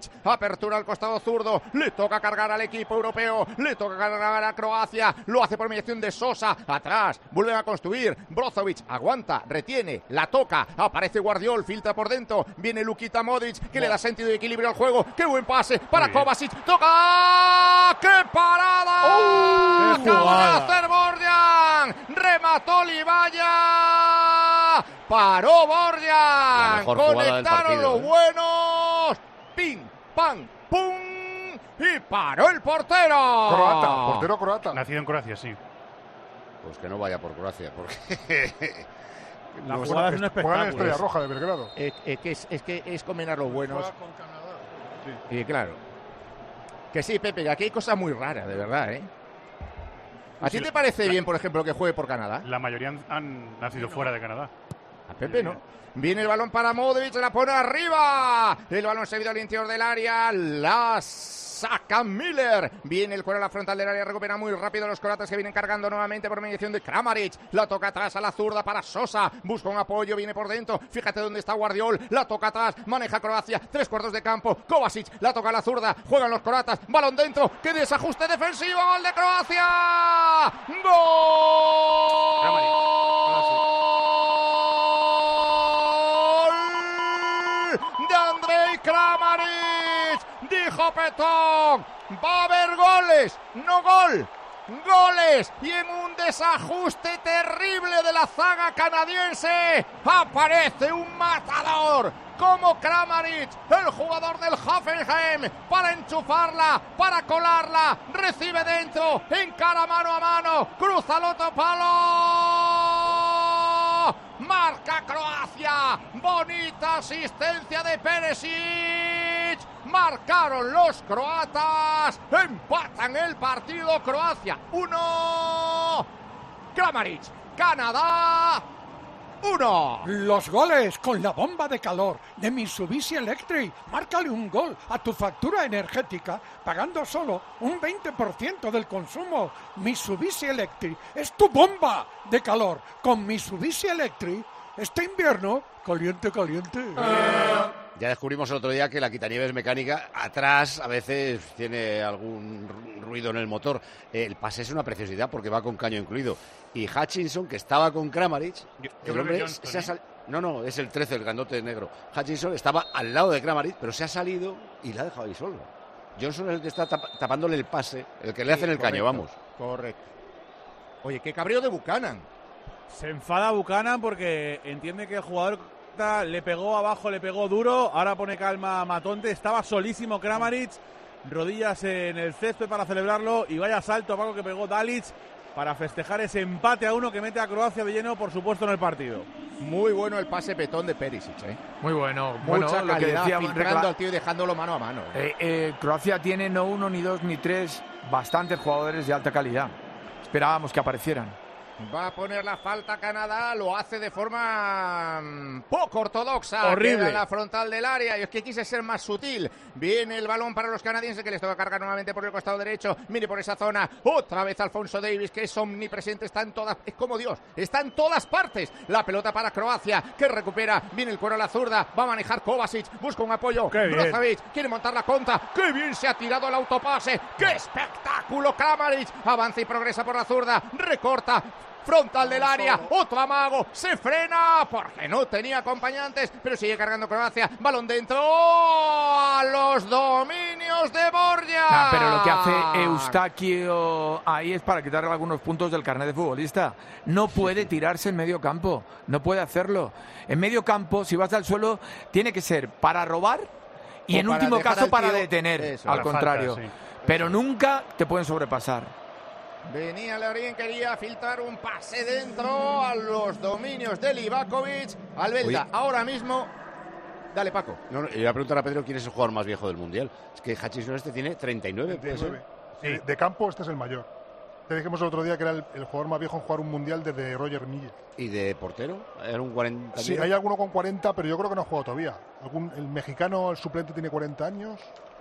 Kramaric, apertura al costado zurdo, le toca cargar al equipo europeo, le toca cargar a Croacia, lo hace por mediación de Sosa, atrás, vuelven a construir, Brozovic aguanta, retiene, la toca, aparece Guardiol, filtra por dentro, viene Lukita Modric, que no. le da sentido de equilibrio al juego, qué buen pase para Kovacic, toca, ¡qué parada! ¡Oh! ¡Acaba de hacer Borjan! ¡Remató Libaya! ¡Paró Borjan! ¡Conectaron los buenos! ¡Pim, pam, pum! ¡Y paró el portero! Croata, portero croata. Nacido en Croacia, sí. Pues que no vaya por Croacia, porque... La jugada es un espectáculo. Juega en Estrella Roja de Belgrado. Es, es, que es, es que es combinar los buenos. Juega con Canadá. Sí. Y claro. Que sí, Pepe, que aquí hay cosas muy raras, de verdad, ¿eh? ¿A ti te parece bien, por ejemplo, que juegue por Canadá? La mayoría han, han nacido fuera de Canadá. A Pepe no. Viene el balón para Modric, la pone arriba. El balón se ha ido al interior del área. La saca Miller. Viene el cuero a la frontal del área. Recupera muy rápido los croatas que vienen cargando nuevamente por mediación de Kramaric. La toca atrás a la zurda para Sosa. Busca un apoyo, viene por dentro. Fíjate dónde está Guardiol. La toca atrás. Maneja Croacia. Tres cuartos de campo. Kovacic la toca a la zurda. Juegan los croatas. Balón dentro. ¡Qué desajuste defensivo! ¡Gol de Croacia! ¡Gol! Kramaric. De Andrei Kramaric, dijo Petón, va a haber goles, no gol, goles, y en un desajuste terrible de la zaga canadiense aparece un matador como Kramaric, el jugador del Hoffenheim, para enchufarla, para colarla, recibe dentro, encara mano a mano, cruza el otro palo, marca Croacia, bonita asistencia de Perisic, marcaron los croatas, empatan el partido Croacia, uno, Kramaric, Canadá, uno. Los goles con la bomba de calor de Mitsubishi Electric. Márcale un gol a tu factura energética pagando solo un veinte por ciento del consumo. Mitsubishi Electric es tu bomba de calor. Con Mitsubishi Electric, este invierno, caliente, caliente. Ya descubrimos el otro día que la quitanieves mecánica atrás a veces tiene algún ruido en el motor. El pase es una preciosidad porque va con caño incluido. Y Hutchinson, que estaba con Kramaric, yo, yo el hombre Johnston, se ha sal... no, no, es el trece, el grandote negro. Hutchinson estaba al lado de Kramaric, pero se ha salido y la ha dejado ahí solo. Johnson es el que está tap tapándole el pase, el que le hace en el correcto, caño, vamos. Correcto. Oye, qué cabreo de Buchanan. Se enfada Buchanan porque entiende que el jugador le pegó abajo, le pegó duro, ahora pone calma a Matonte, estaba solísimo Kramaric, rodillas en el césped para celebrarlo y vaya salto, Paco, que pegó Dalic para festejar ese empate a uno que mete a Croacia de lleno, por supuesto, en el partido. Muy bueno el pase petón de Perisic, ¿eh? Muy bueno. Mucha bueno, calidad, lo que decía, filtrando al tío y dejándolo mano a mano. Eh, eh, Croacia tiene no uno, ni dos, ni tres, bastantes jugadores de alta calidad. Esperábamos que aparecieran. Va a poner la falta Canadá, lo hace de forma mmm, poco ortodoxa. Horrible. Queda en la frontal del área. Y es que quise ser más sutil. Viene el balón para los canadienses que les toca cargar nuevamente por el costado derecho. Mire por esa zona. Otra vez Alfonso Davies, que es omnipresente. Está en todas. Es como Dios. Está en todas partes. La pelota para Croacia, que recupera. Viene el cuero a la zurda. Va a manejar Kovacic. Busca un apoyo. Brozovic quiere montar la contra. ¡Qué bien se ha tirado el autopase! ¡Qué espectáculo! Kramaric avanza y progresa por la zurda. Recorta. Frontal del área, otro amago, se frena porque no tenía acompañantes, pero sigue cargando Croacia, balón dentro, a los dominios de Borja. Nah, pero lo que hace Eustaquio ahí es para quitarle algunos puntos del carnet de futbolista. No puede tirarse en medio campo, no puede hacerlo. En medio campo, si vas al suelo, tiene que ser para robar y o en último caso para detener, eso, al contrario. Falta, sí. Pero nunca te pueden sobrepasar. Venía Leorín, quería filtrar un pase dentro a los dominios de Livakovic. Al Belga, ahora mismo. Dale, Paco. No, no, y voy a preguntar a Pedro quién es el jugador más viejo del Mundial. Es que Hutchinson este tiene treinta y nueve. treinta y nueve. Sí. De, de campo este es el mayor. Te dijimos el otro día que era el, el jugador más viejo en jugar un Mundial desde Roger Milla. ¿Y de portero? ¿Era un cuarenta? Sí, hay alguno con cuarenta, pero yo creo que no ha jugado todavía. Algún, el mexicano, el suplente, tiene cuarenta años.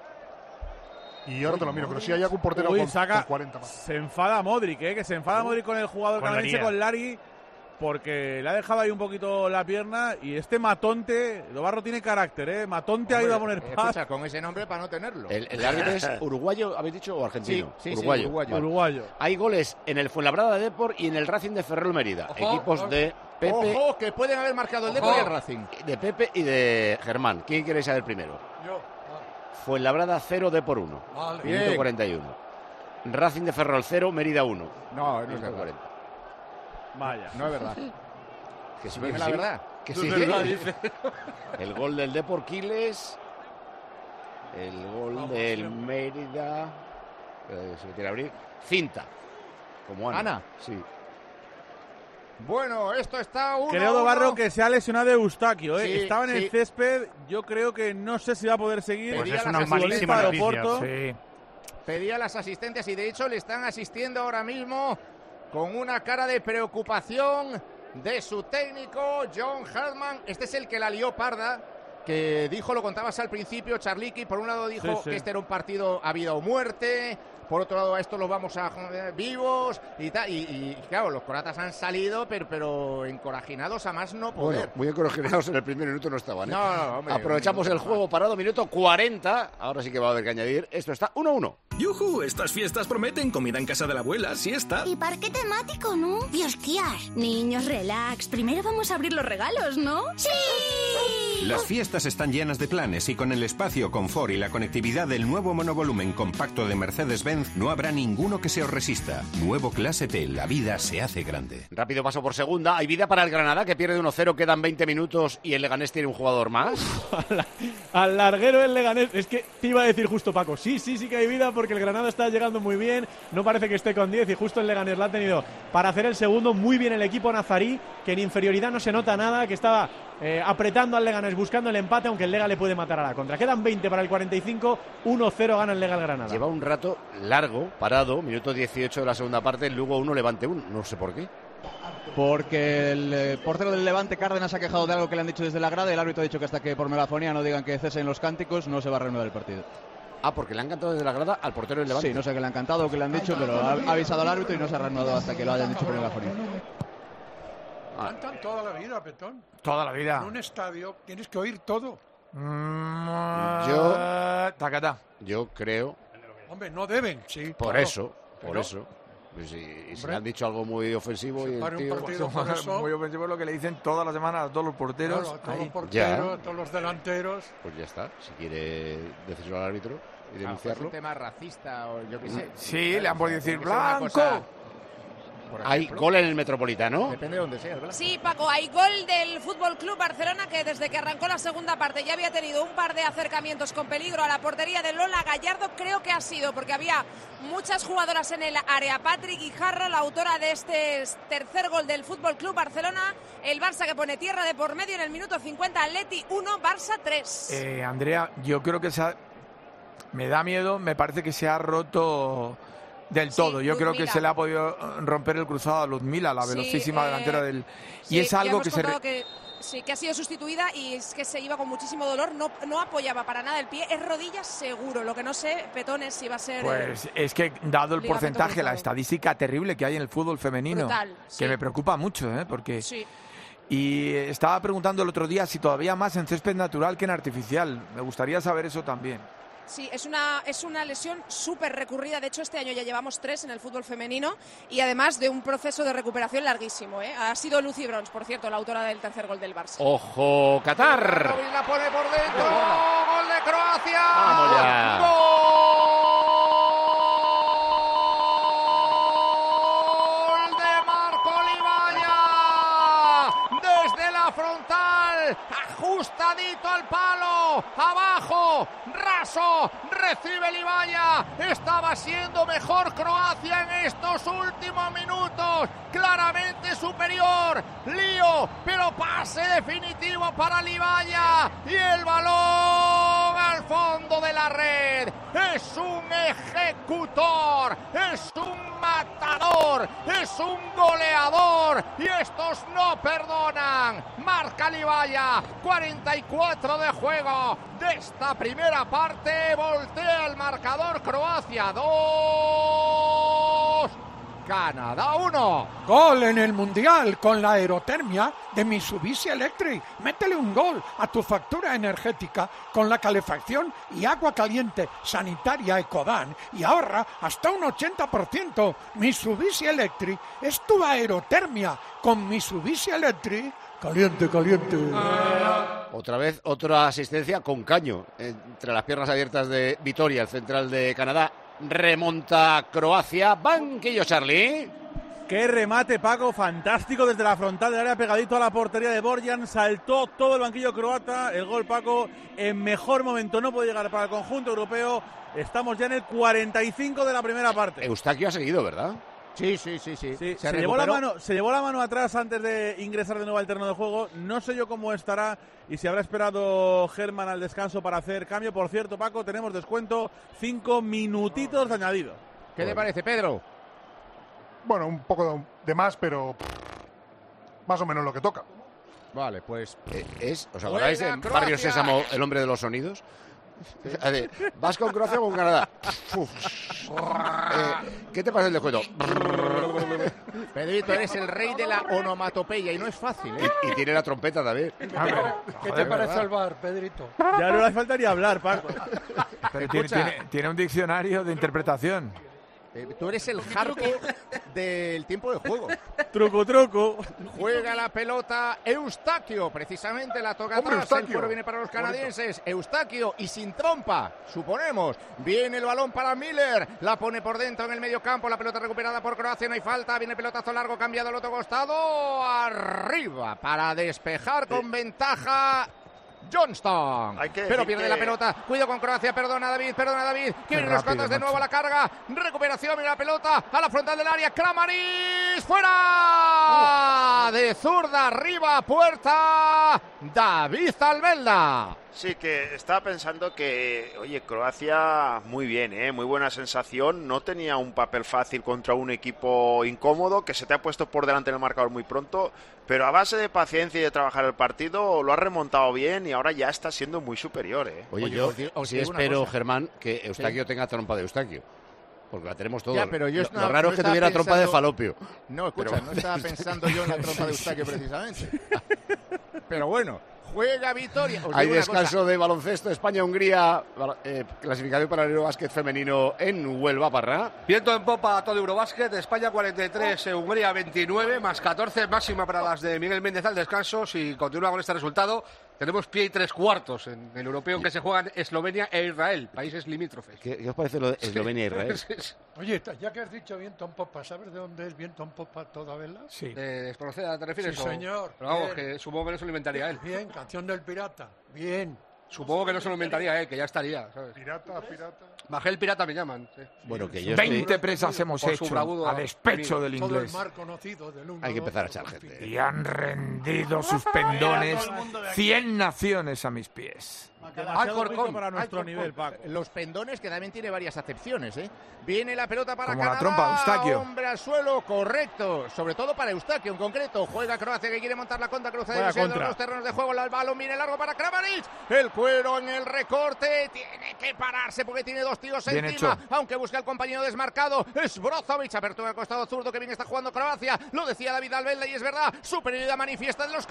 Y ahora Uy, te lo miro, pero si hay algún portero Uy, con, saca, con cuarenta más. Se enfada Modric, ¿eh? Que se enfada Modric con el jugador canadiense, con Larry. porque le ha dejado ahí un poquito la pierna y este Matonte, Dobarro tiene carácter, ¿eh? Matonte ha ido a poner paz. Escucha, con ese nombre para no tenerlo. El, el árbitro es uruguayo, ¿habéis dicho, o argentino? Sí, sí, uruguayo. sí, uruguayo. Uruguayo. Hay goles en el Fuenlabrada de Depor y en el Racing de Ferrol Mérida. Ojo, Equipos ojo. de Pepe. Ojo, que pueden haber marcado el Depor y el Racing. De Pepe y de Germán. ¿Quién quiere saber primero? Yo. Fuenlabrada cero, Depor uno. Vale. Minuto Bien. cuarenta y uno. Racing de Ferrol cero, Mérida uno. No, no es Minuto verdad. cuarenta. Vaya. No es verdad. Que sí, Dime que la sí. verdad. Que No sí. es verdad, dice. El gol del Depor Quiles. El gol Vamos, del siempre. Mérida. Eh, se me quiere abrir. Cinta. Como Ana. Ana. Sí. Bueno, esto está uno Creo, a Dobarro, uno. que se ha lesionado Eustaquio, ¿eh? Sí, Estaba en sí. el césped, yo creo que no sé si va a poder seguir. Pues Pedía es las una asistencias malísima de noticia. Oporto. Sí. Pedía las asistentes y de hecho le están asistiendo ahora mismo con una cara de preocupación de su técnico, John Herdman. Este es el que la lió parda, que dijo, lo contabas al principio, Charliqui, por un lado dijo Sí, sí. que este era un partido a vida o muerte, por otro lado a esto los vamos a joder vivos y tal, y, y, claro, los croatas han salido, pero, pero encorajinados a más no poder. Bueno, muy encorajados en el primer minuto no estaban, ¿eh? No, no, hombre, Aprovechamos un el minuto juego parado, minuto cuarenta. Ahora sí que va a haber que añadir. Esto está uno a uno. ¡Yujú! Estas fiestas prometen comida en casa de la abuela, siesta. Y parque temático, ¿no? Y hostias. Niños, relax. Primero vamos a abrir los regalos, ¿no? ¡Sí! Las fiestas están llenas de planes y con el espacio, confort y la conectividad del nuevo monovolumen compacto de Mercedes-Benz no habrá ninguno que se os resista. Nuevo Clase T, la vida se hace grande. Rápido paso por segunda. Hay vida para el Granada, que pierde uno cero, quedan veinte minutos y el Leganés tiene un jugador más. Al larguero el Leganés. Es que te iba a decir justo, Paco. Sí, sí, sí que hay vida porque el Granada está llegando muy bien. No parece que esté con diez y justo el Leganés la ha tenido para hacer el segundo. Muy bien el equipo nazarí, que en inferioridad no se nota nada, que estaba eh, apretando al Leganés buscando el empate, aunque el Lega le puede matar a la contra. Quedan veinte para el cuarenta y cinco. uno cero gana el Lega al Granada. Lleva un rato largo, parado, minuto dieciocho de la segunda parte, el Lugo uno, Levante uno. No sé por qué. Porque el eh, portero del Levante, Cárdenas, ha quejado de algo que le han dicho desde la grada y el árbitro ha dicho que hasta que por megafonía no digan que cesen los cánticos no se va a reanudar el partido. Ah, porque le han cantado desde la grada al portero del Levante. Sí, no sé qué le han cantado o qué le han dicho, pero ha, ha avisado al árbitro y no se ha reanudado hasta que lo hayan dicho por megafonía. Cantan toda la vida, Petón. Toda la vida. En un estadio tienes que oír todo. Yo, Tacatá. yo creo, Hombre, no deben, sí. por claro. eso, por Pero- eso. Pues si, y si Hombre. le han dicho algo muy ofensivo y el Para un tío- partido por eso. Muy ofensivo lo que le dicen toda la semana a todos los porteros. Claro, a todos Ahí. los porteros, Ya. a todos los delanteros. Pues ya está. Si quiere decirlo al árbitro y Ah, pues es denunciarlo. un tema racista o yo qué sé. Sí, le han podido decir Tiene que ser una blanco. cosa, por Hay ejemplo. gol en el Metropolitano. Depende de dónde sea, ¿verdad? Sí, Paco, hay gol del Fútbol Club Barcelona, que desde que arrancó la segunda parte ya había tenido un par de acercamientos con peligro a la portería de Lola Gallardo. Creo que ha sido porque había muchas jugadoras en el área. Patrick Guijarro, la autora de este tercer gol del Fútbol Club Barcelona. El Barça que pone tierra de por medio en el minuto cincuenta. Atleti uno, Barça tres. Eh, Andrea, yo creo que se ha- me da miedo, me parece que se ha roto del Sí, todo. Yo creo Luzmila. que se le ha podido romper el cruzado a Luzmila, la Sí, velocísima eh, delantera del... Sí, y es ya algo hemos que se... re- contado que sí, que ha sido sustituida y es que se iba con muchísimo dolor. No, no apoyaba para nada el pie. Es rodilla seguro. Lo que no sé, Petón, es si va a ser... eh, Pues es que dado el Ligamento porcentaje, la cruzado. estadística terrible que hay en el fútbol femenino, Brutal, que sí. me preocupa mucho, ¿eh? Porque... Sí. Y estaba preguntando el otro día si todavía más en césped natural que en artificial. Me gustaría saber eso también. Sí, es una, es una lesión súper recurrida. De hecho, este año ya llevamos tres en el fútbol femenino y además de un proceso de recuperación larguísimo, ¿eh? Ha sido Lucy Brons, por cierto, la autora del tercer gol del Barça. Ojo, Qatar. Robin la pone por dentro. Gol de Croacia. Vamos ya. Gol de Marco Livalla. Desde la frontal, ajustadito al palo, abajo, raso, recibe Livalla. Estaba siendo mejor Croacia en estos últimos minutos, claramente superior. Lío, pero pase definitivo para Livalla y el balón al fondo de la red. Es un ejecutor, es un matador, es un goleador y estos no perdonan. Marca Livalla, cuarenta y cuatro de juego de esta primera parte. Voltea el marcador. Croacia dos, Canadá uno. Gol en el Mundial con la aerotermia de Mitsubishi Electric. Métele un gol a tu factura energética con la calefacción y agua caliente sanitaria Ecodan y ahorra hasta un ochenta por ciento. Mitsubishi Electric es tu aerotermia. Con Mitsubishi Electric, caliente, caliente. Otra vez, otra asistencia con caño entre las piernas abiertas de Vitoria, el central de Canadá. Remonta Croacia. Banquillo, Charlie. Qué remate, Paco, fantástico desde la frontal del área, pegadito a la portería de Borjan. Saltó todo el banquillo croata. El gol, Paco, en mejor momento no puede llegar para el conjunto europeo. Estamos ya en el cuarenta y cinco de la primera parte. Eustaquio ha seguido, ¿verdad? Sí, sí, sí, sí. sí se, se, llevó la mano, se llevó la mano atrás antes de ingresar de nuevo al terreno de juego. No sé yo cómo estará y si habrá esperado Germán al descanso para hacer cambio. Por cierto, Paco, tenemos descuento, cinco minutitos de añadido. ¿Qué te parece, Pedro? Bueno, un poco de más, pero más o menos lo que toca. Vale, pues... Eh, es, ¿Os acordáis de Barrio Sésamo, el hombre de los sonidos? ¿Vas con Croacia o con Canadá? eh, ¿Qué te parece el descuento? Pedrito, eres el rey de la onomatopeya y no es fácil, ¿eh? Y, y tiene la trompeta también. ¿Qué te parece el bar, Pedrito? Ya no le faltaría hablar, Paco. Pero tiene, tiene, tiene un diccionario de interpretación. Eh, tú eres el Harpo del tiempo de juego. Truco, truco. Juega la pelota Eustaquio, precisamente la toca Hombre, atrás. Eustaquio. El fuero viene para los canadienses. Eustaquio y sin trompa, suponemos. Viene el balón para Miller. La pone por dentro en el medio campo. La pelota recuperada por Croacia, no hay falta. Viene pelotazo largo, cambiado al otro costado. Arriba para despejar con sí. ventaja. Johnston, pero pierde que... la pelota. Cuidado con Croacia, perdona David, perdona David. Que vienen los cotos de nuevo a la carga. Recuperación, mira la pelota a la frontal del área. Kramaric, fuera. Uh. De zurda, arriba, puerta. David Albelda. Sí, que estaba pensando que, oye, Croacia muy bien, ¿eh? Muy buena sensación. No tenía un papel fácil contra un equipo incómodo que se te ha puesto por delante en el marcador muy pronto, pero a base de paciencia y de trabajar el partido lo ha remontado bien y ahora ya está siendo muy superior, ¿eh? Oye, Oye yo os digo, os sí espero, Germán, que Eustaquio sí. tenga trompa de Eustaquio. Porque la tenemos todos. Ya, pero yo lo, no, lo raro no es que tuviera pensando... trompa de falopio. No, escucha, pero... no estaba pensando yo en la trompa de Eustaquio precisamente. Pero bueno, juega Vitoria. Hay descanso de baloncesto. España-Hungría, eh, clasificación para el Eurobásquet femenino en Huelva, Parra. Viento en popa todo Eurobásquet. España cuarenta y tres, oh. Hungría veintinueve, más catorce, máxima para las de Miguel Méndez al descanso. Si continúa con este resultado, tenemos pie y tres cuartos en el europeo que se juegan Eslovenia e Israel, países limítrofes. ¿Qué, qué os parece lo de Eslovenia e Israel? Sí. Oye, ya que has dicho viento en popa, ¿sabes de dónde es viento en popa toda vela? Sí. ¿De Espronceda te refieres? Sí, señor. Pero vamos, que supongo que no se lo inventaría él. Bien, canción del pirata. Bien. Supongo que no se lo inventaría él, que ya estaría, ¿sabes? Pirata, pirata. Bajé el pirata me llaman. Sí. Bueno, que yo veinte estoy... presas hemos por hecho a despecho del Todo inglés. El mar conocido del uno, Hay que empezar a echar gente. Y han rendido sus pendones cien naciones a mis pies. Alcorcón para nuestro Alcorcón. nivel, Paco. Los pendones que también tiene varias acepciones, ¿eh? Viene la pelota para Como Canadá. la trompa de Eustaquio. Hombre al suelo, correcto. Sobre todo para Eustaquio en concreto. Juega Croacia que quiere montar la contra. Cruza de los terrenos de juego. El balón viene largo para Kramaric. El cuero en el recorte. Tiene que pararse porque tiene dos tíos bien encima. Hecho. Aunque busca al compañero desmarcado. Es Brozovic. Apertura al costado zurdo que bien está jugando Croacia. Lo decía David Albelda y es verdad. Superioridad manifiesta de los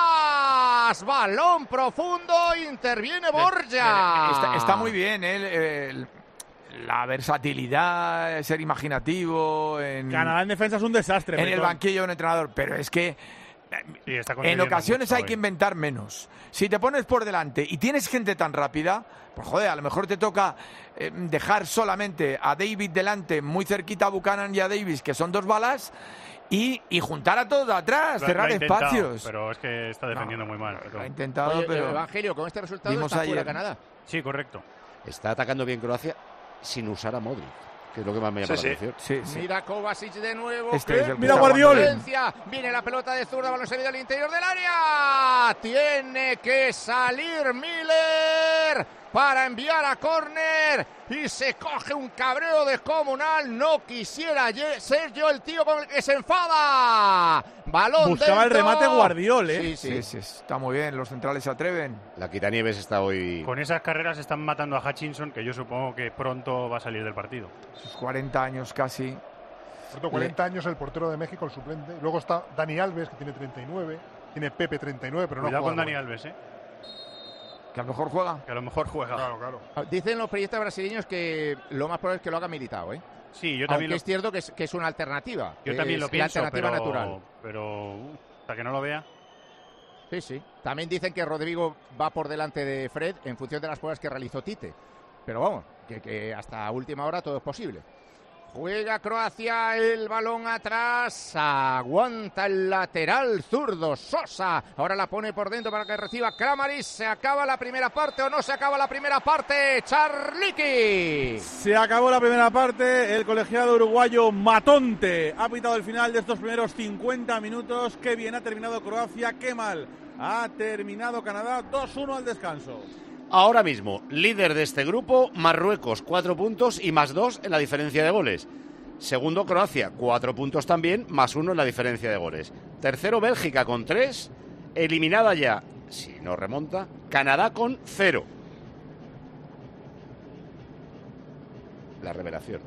croatas. Balón profundo. Interviene Borja. Está, está muy bien, ¿eh? El, la versatilidad, ser imaginativo. En, Canadá en defensa es un desastre. En Petón. el banquillo de un entrenador, pero es que sí, en ocasiones mucho, hay que inventar menos. Si te pones por delante y tienes gente tan rápida, pues joder, a lo mejor te toca eh, dejar solamente a David delante, muy cerquita a Buchanan y a Davis, que son dos balas. Y, y juntar a todos atrás, lo, cerrar lo espacios. Pero es que está defendiendo no, muy mal. Pero... Lo ha intentado, Oye, pero... Evangelio, con este resultado está fuera Canadá. Sí, correcto. Está atacando bien Croacia sin usar a Modric, que es lo que más me llama sí, la atención. Sí, sí. Mira Kovacic de nuevo. Este es el Mira Guardiol. Viene la pelota de zurda, balón servido al interior del área. Tiene que salir Miller para enviar a córner y se coge un cabreo descomunal. No quisiera ser yo el tío con el que se enfada. Balón buscaba dentro. El remate Guardiol, ¿eh? Sí, sí, sí, está muy bien. Los centrales se atreven. La Quitanieves está hoy... Con esas carreras están matando a Hutchinson, que yo supongo que pronto va a salir del partido. Sus cuarenta años casi. Portero, cuarenta años, el portero de México, el suplente. Luego está Dani Alves, que tiene treinta y nueve. Tiene Pepe treinta y nueve, pero Cuidado no juega. con Dani Alves, ¿eh? Que a lo mejor juega. Que a lo mejor juega. Claro, claro. Dicen los periodistas brasileños que lo más probable es que lo haga Militao, ¿eh? Sí, yo también Aunque lo... es cierto que es, que es una alternativa. Yo también es lo pienso, la alternativa pero... natural. Pero uh, hasta que no lo vea... Sí, sí. También dicen que Rodrigo va por delante de Fred en función de las pruebas que realizó Tite. Pero vamos, que, que hasta última hora todo es posible. Juega Croacia, el balón atrás, aguanta el lateral zurdo, Sosa, ahora la pone por dentro para que reciba Kramaric. ¿Se acaba la primera parte o no se acaba la primera parte? Charliqui. Se acabó la primera parte, el colegiado uruguayo Matonte ha pitado el final de estos primeros cincuenta minutos. Qué bien ha terminado Croacia, qué mal ha terminado Canadá, dos uno al descanso. Ahora mismo, líder de este grupo, Marruecos, cuatro puntos y más dos en la diferencia de goles. Segundo, Croacia, cuatro puntos también, más uno en la diferencia de goles. Tercero, Bélgica con tres, eliminada ya, si no remonta, Canadá con cero. La revelación.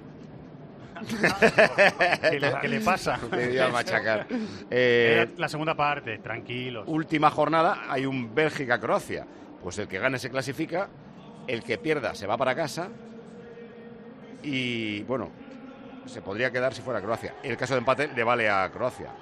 ¿Qué, le, ¿Qué le pasa? Te iba a machacar. Eh, la segunda parte, tranquilos. Última jornada, hay un Bélgica-Croacia. Pues el que gane se clasifica, el que pierda se va para casa y, bueno, se podría quedar si fuera Croacia. En el caso de empate le vale a Croacia.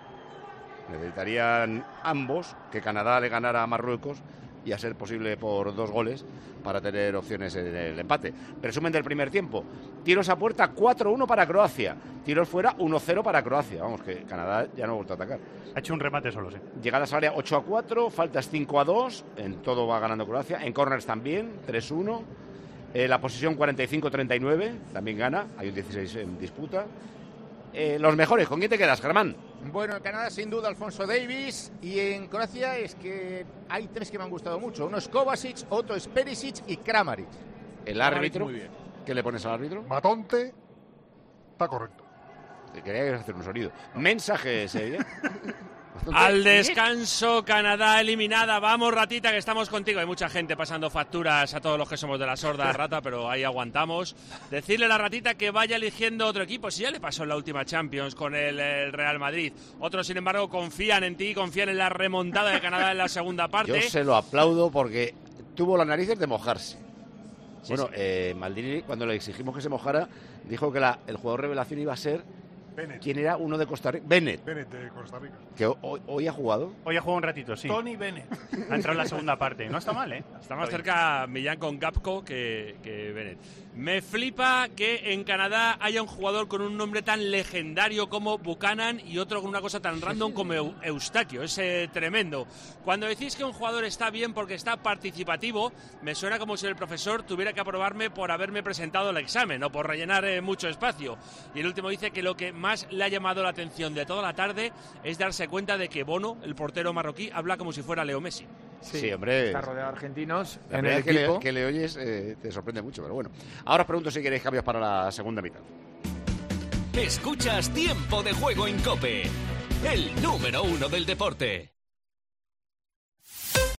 Necesitarían ambos que Canadá le ganara a Marruecos y a ser posible por dos goles para tener opciones en el empate. Resumen del primer tiempo. Tiros a puerta cuatro uno para Croacia. Tiros fuera uno cero para Croacia. Vamos, que Canadá ya no ha vuelto a atacar. Ha hecho un remate solo, sí. Llegadas al área ocho a cuatro, faltas cinco a dos. En todo va ganando Croacia. En corners también, tres uno. Eh, la posesión cuarenta y cinco a treinta y nueve. También gana. Hay un dieciséis en disputa. Eh, los mejores, ¿con quién te quedas, Germán? Bueno, en Canadá sin duda Alfonso Davies y en Croacia es que hay tres que me han gustado mucho. Uno es Kovacic, otro es Perisic y Kramaric. El árbitro, muy bien. ¿Qué le pones al árbitro? Matonte, está correcto. Te quería hacer un sonido. Mensajes, ¿eh? Al descanso, Canadá eliminada. Vamos, Ratita, que estamos contigo. Hay mucha gente pasando facturas a todos los que somos de la sorda, Rata, pero ahí aguantamos. Decirle a la Ratita que vaya eligiendo otro equipo. Si ya le pasó en la última Champions con el, el Real Madrid. Otros, sin embargo, confían en ti, confían en la remontada de Canadá en la segunda parte. Yo se lo aplaudo porque tuvo las narices de mojarse. Sí, bueno, sí. Eh, Maldini, cuando le exigimos que se mojara, dijo que la, el jugador revelación iba a ser... Bennett. ¿Quién era? Uno de Costa Rica. Bennett. Bennett de Costa Rica. Que hoy, hoy ha jugado. Hoy ha jugado un ratito, sí. Tony Bennett. Ha entrado en la segunda parte. No está mal, ¿eh? Está más cerca Millán con Gapco que, que Bennett. Me flipa que en Canadá haya un jugador con un nombre tan legendario como Buchanan y otro con una cosa tan random como Eustaquio. Es eh, tremendo. Cuando decís que un jugador está bien porque está participativo, me suena como si el profesor tuviera que aprobarme por haberme presentado el examen o por rellenar eh, mucho espacio. Y el último dice que lo que más le ha llamado la atención de toda la tarde es darse cuenta de que Bono, el portero marroquí, habla como si fuera Leo Messi. Sí, sí, hombre. Está rodeado de argentinos. La en verdad el es que equipo. le, que le oyes eh, te sorprende mucho, pero bueno. Ahora os pregunto si queréis cambios para la segunda mitad. Escuchas Tiempo de Juego en COPE, el número uno del deporte.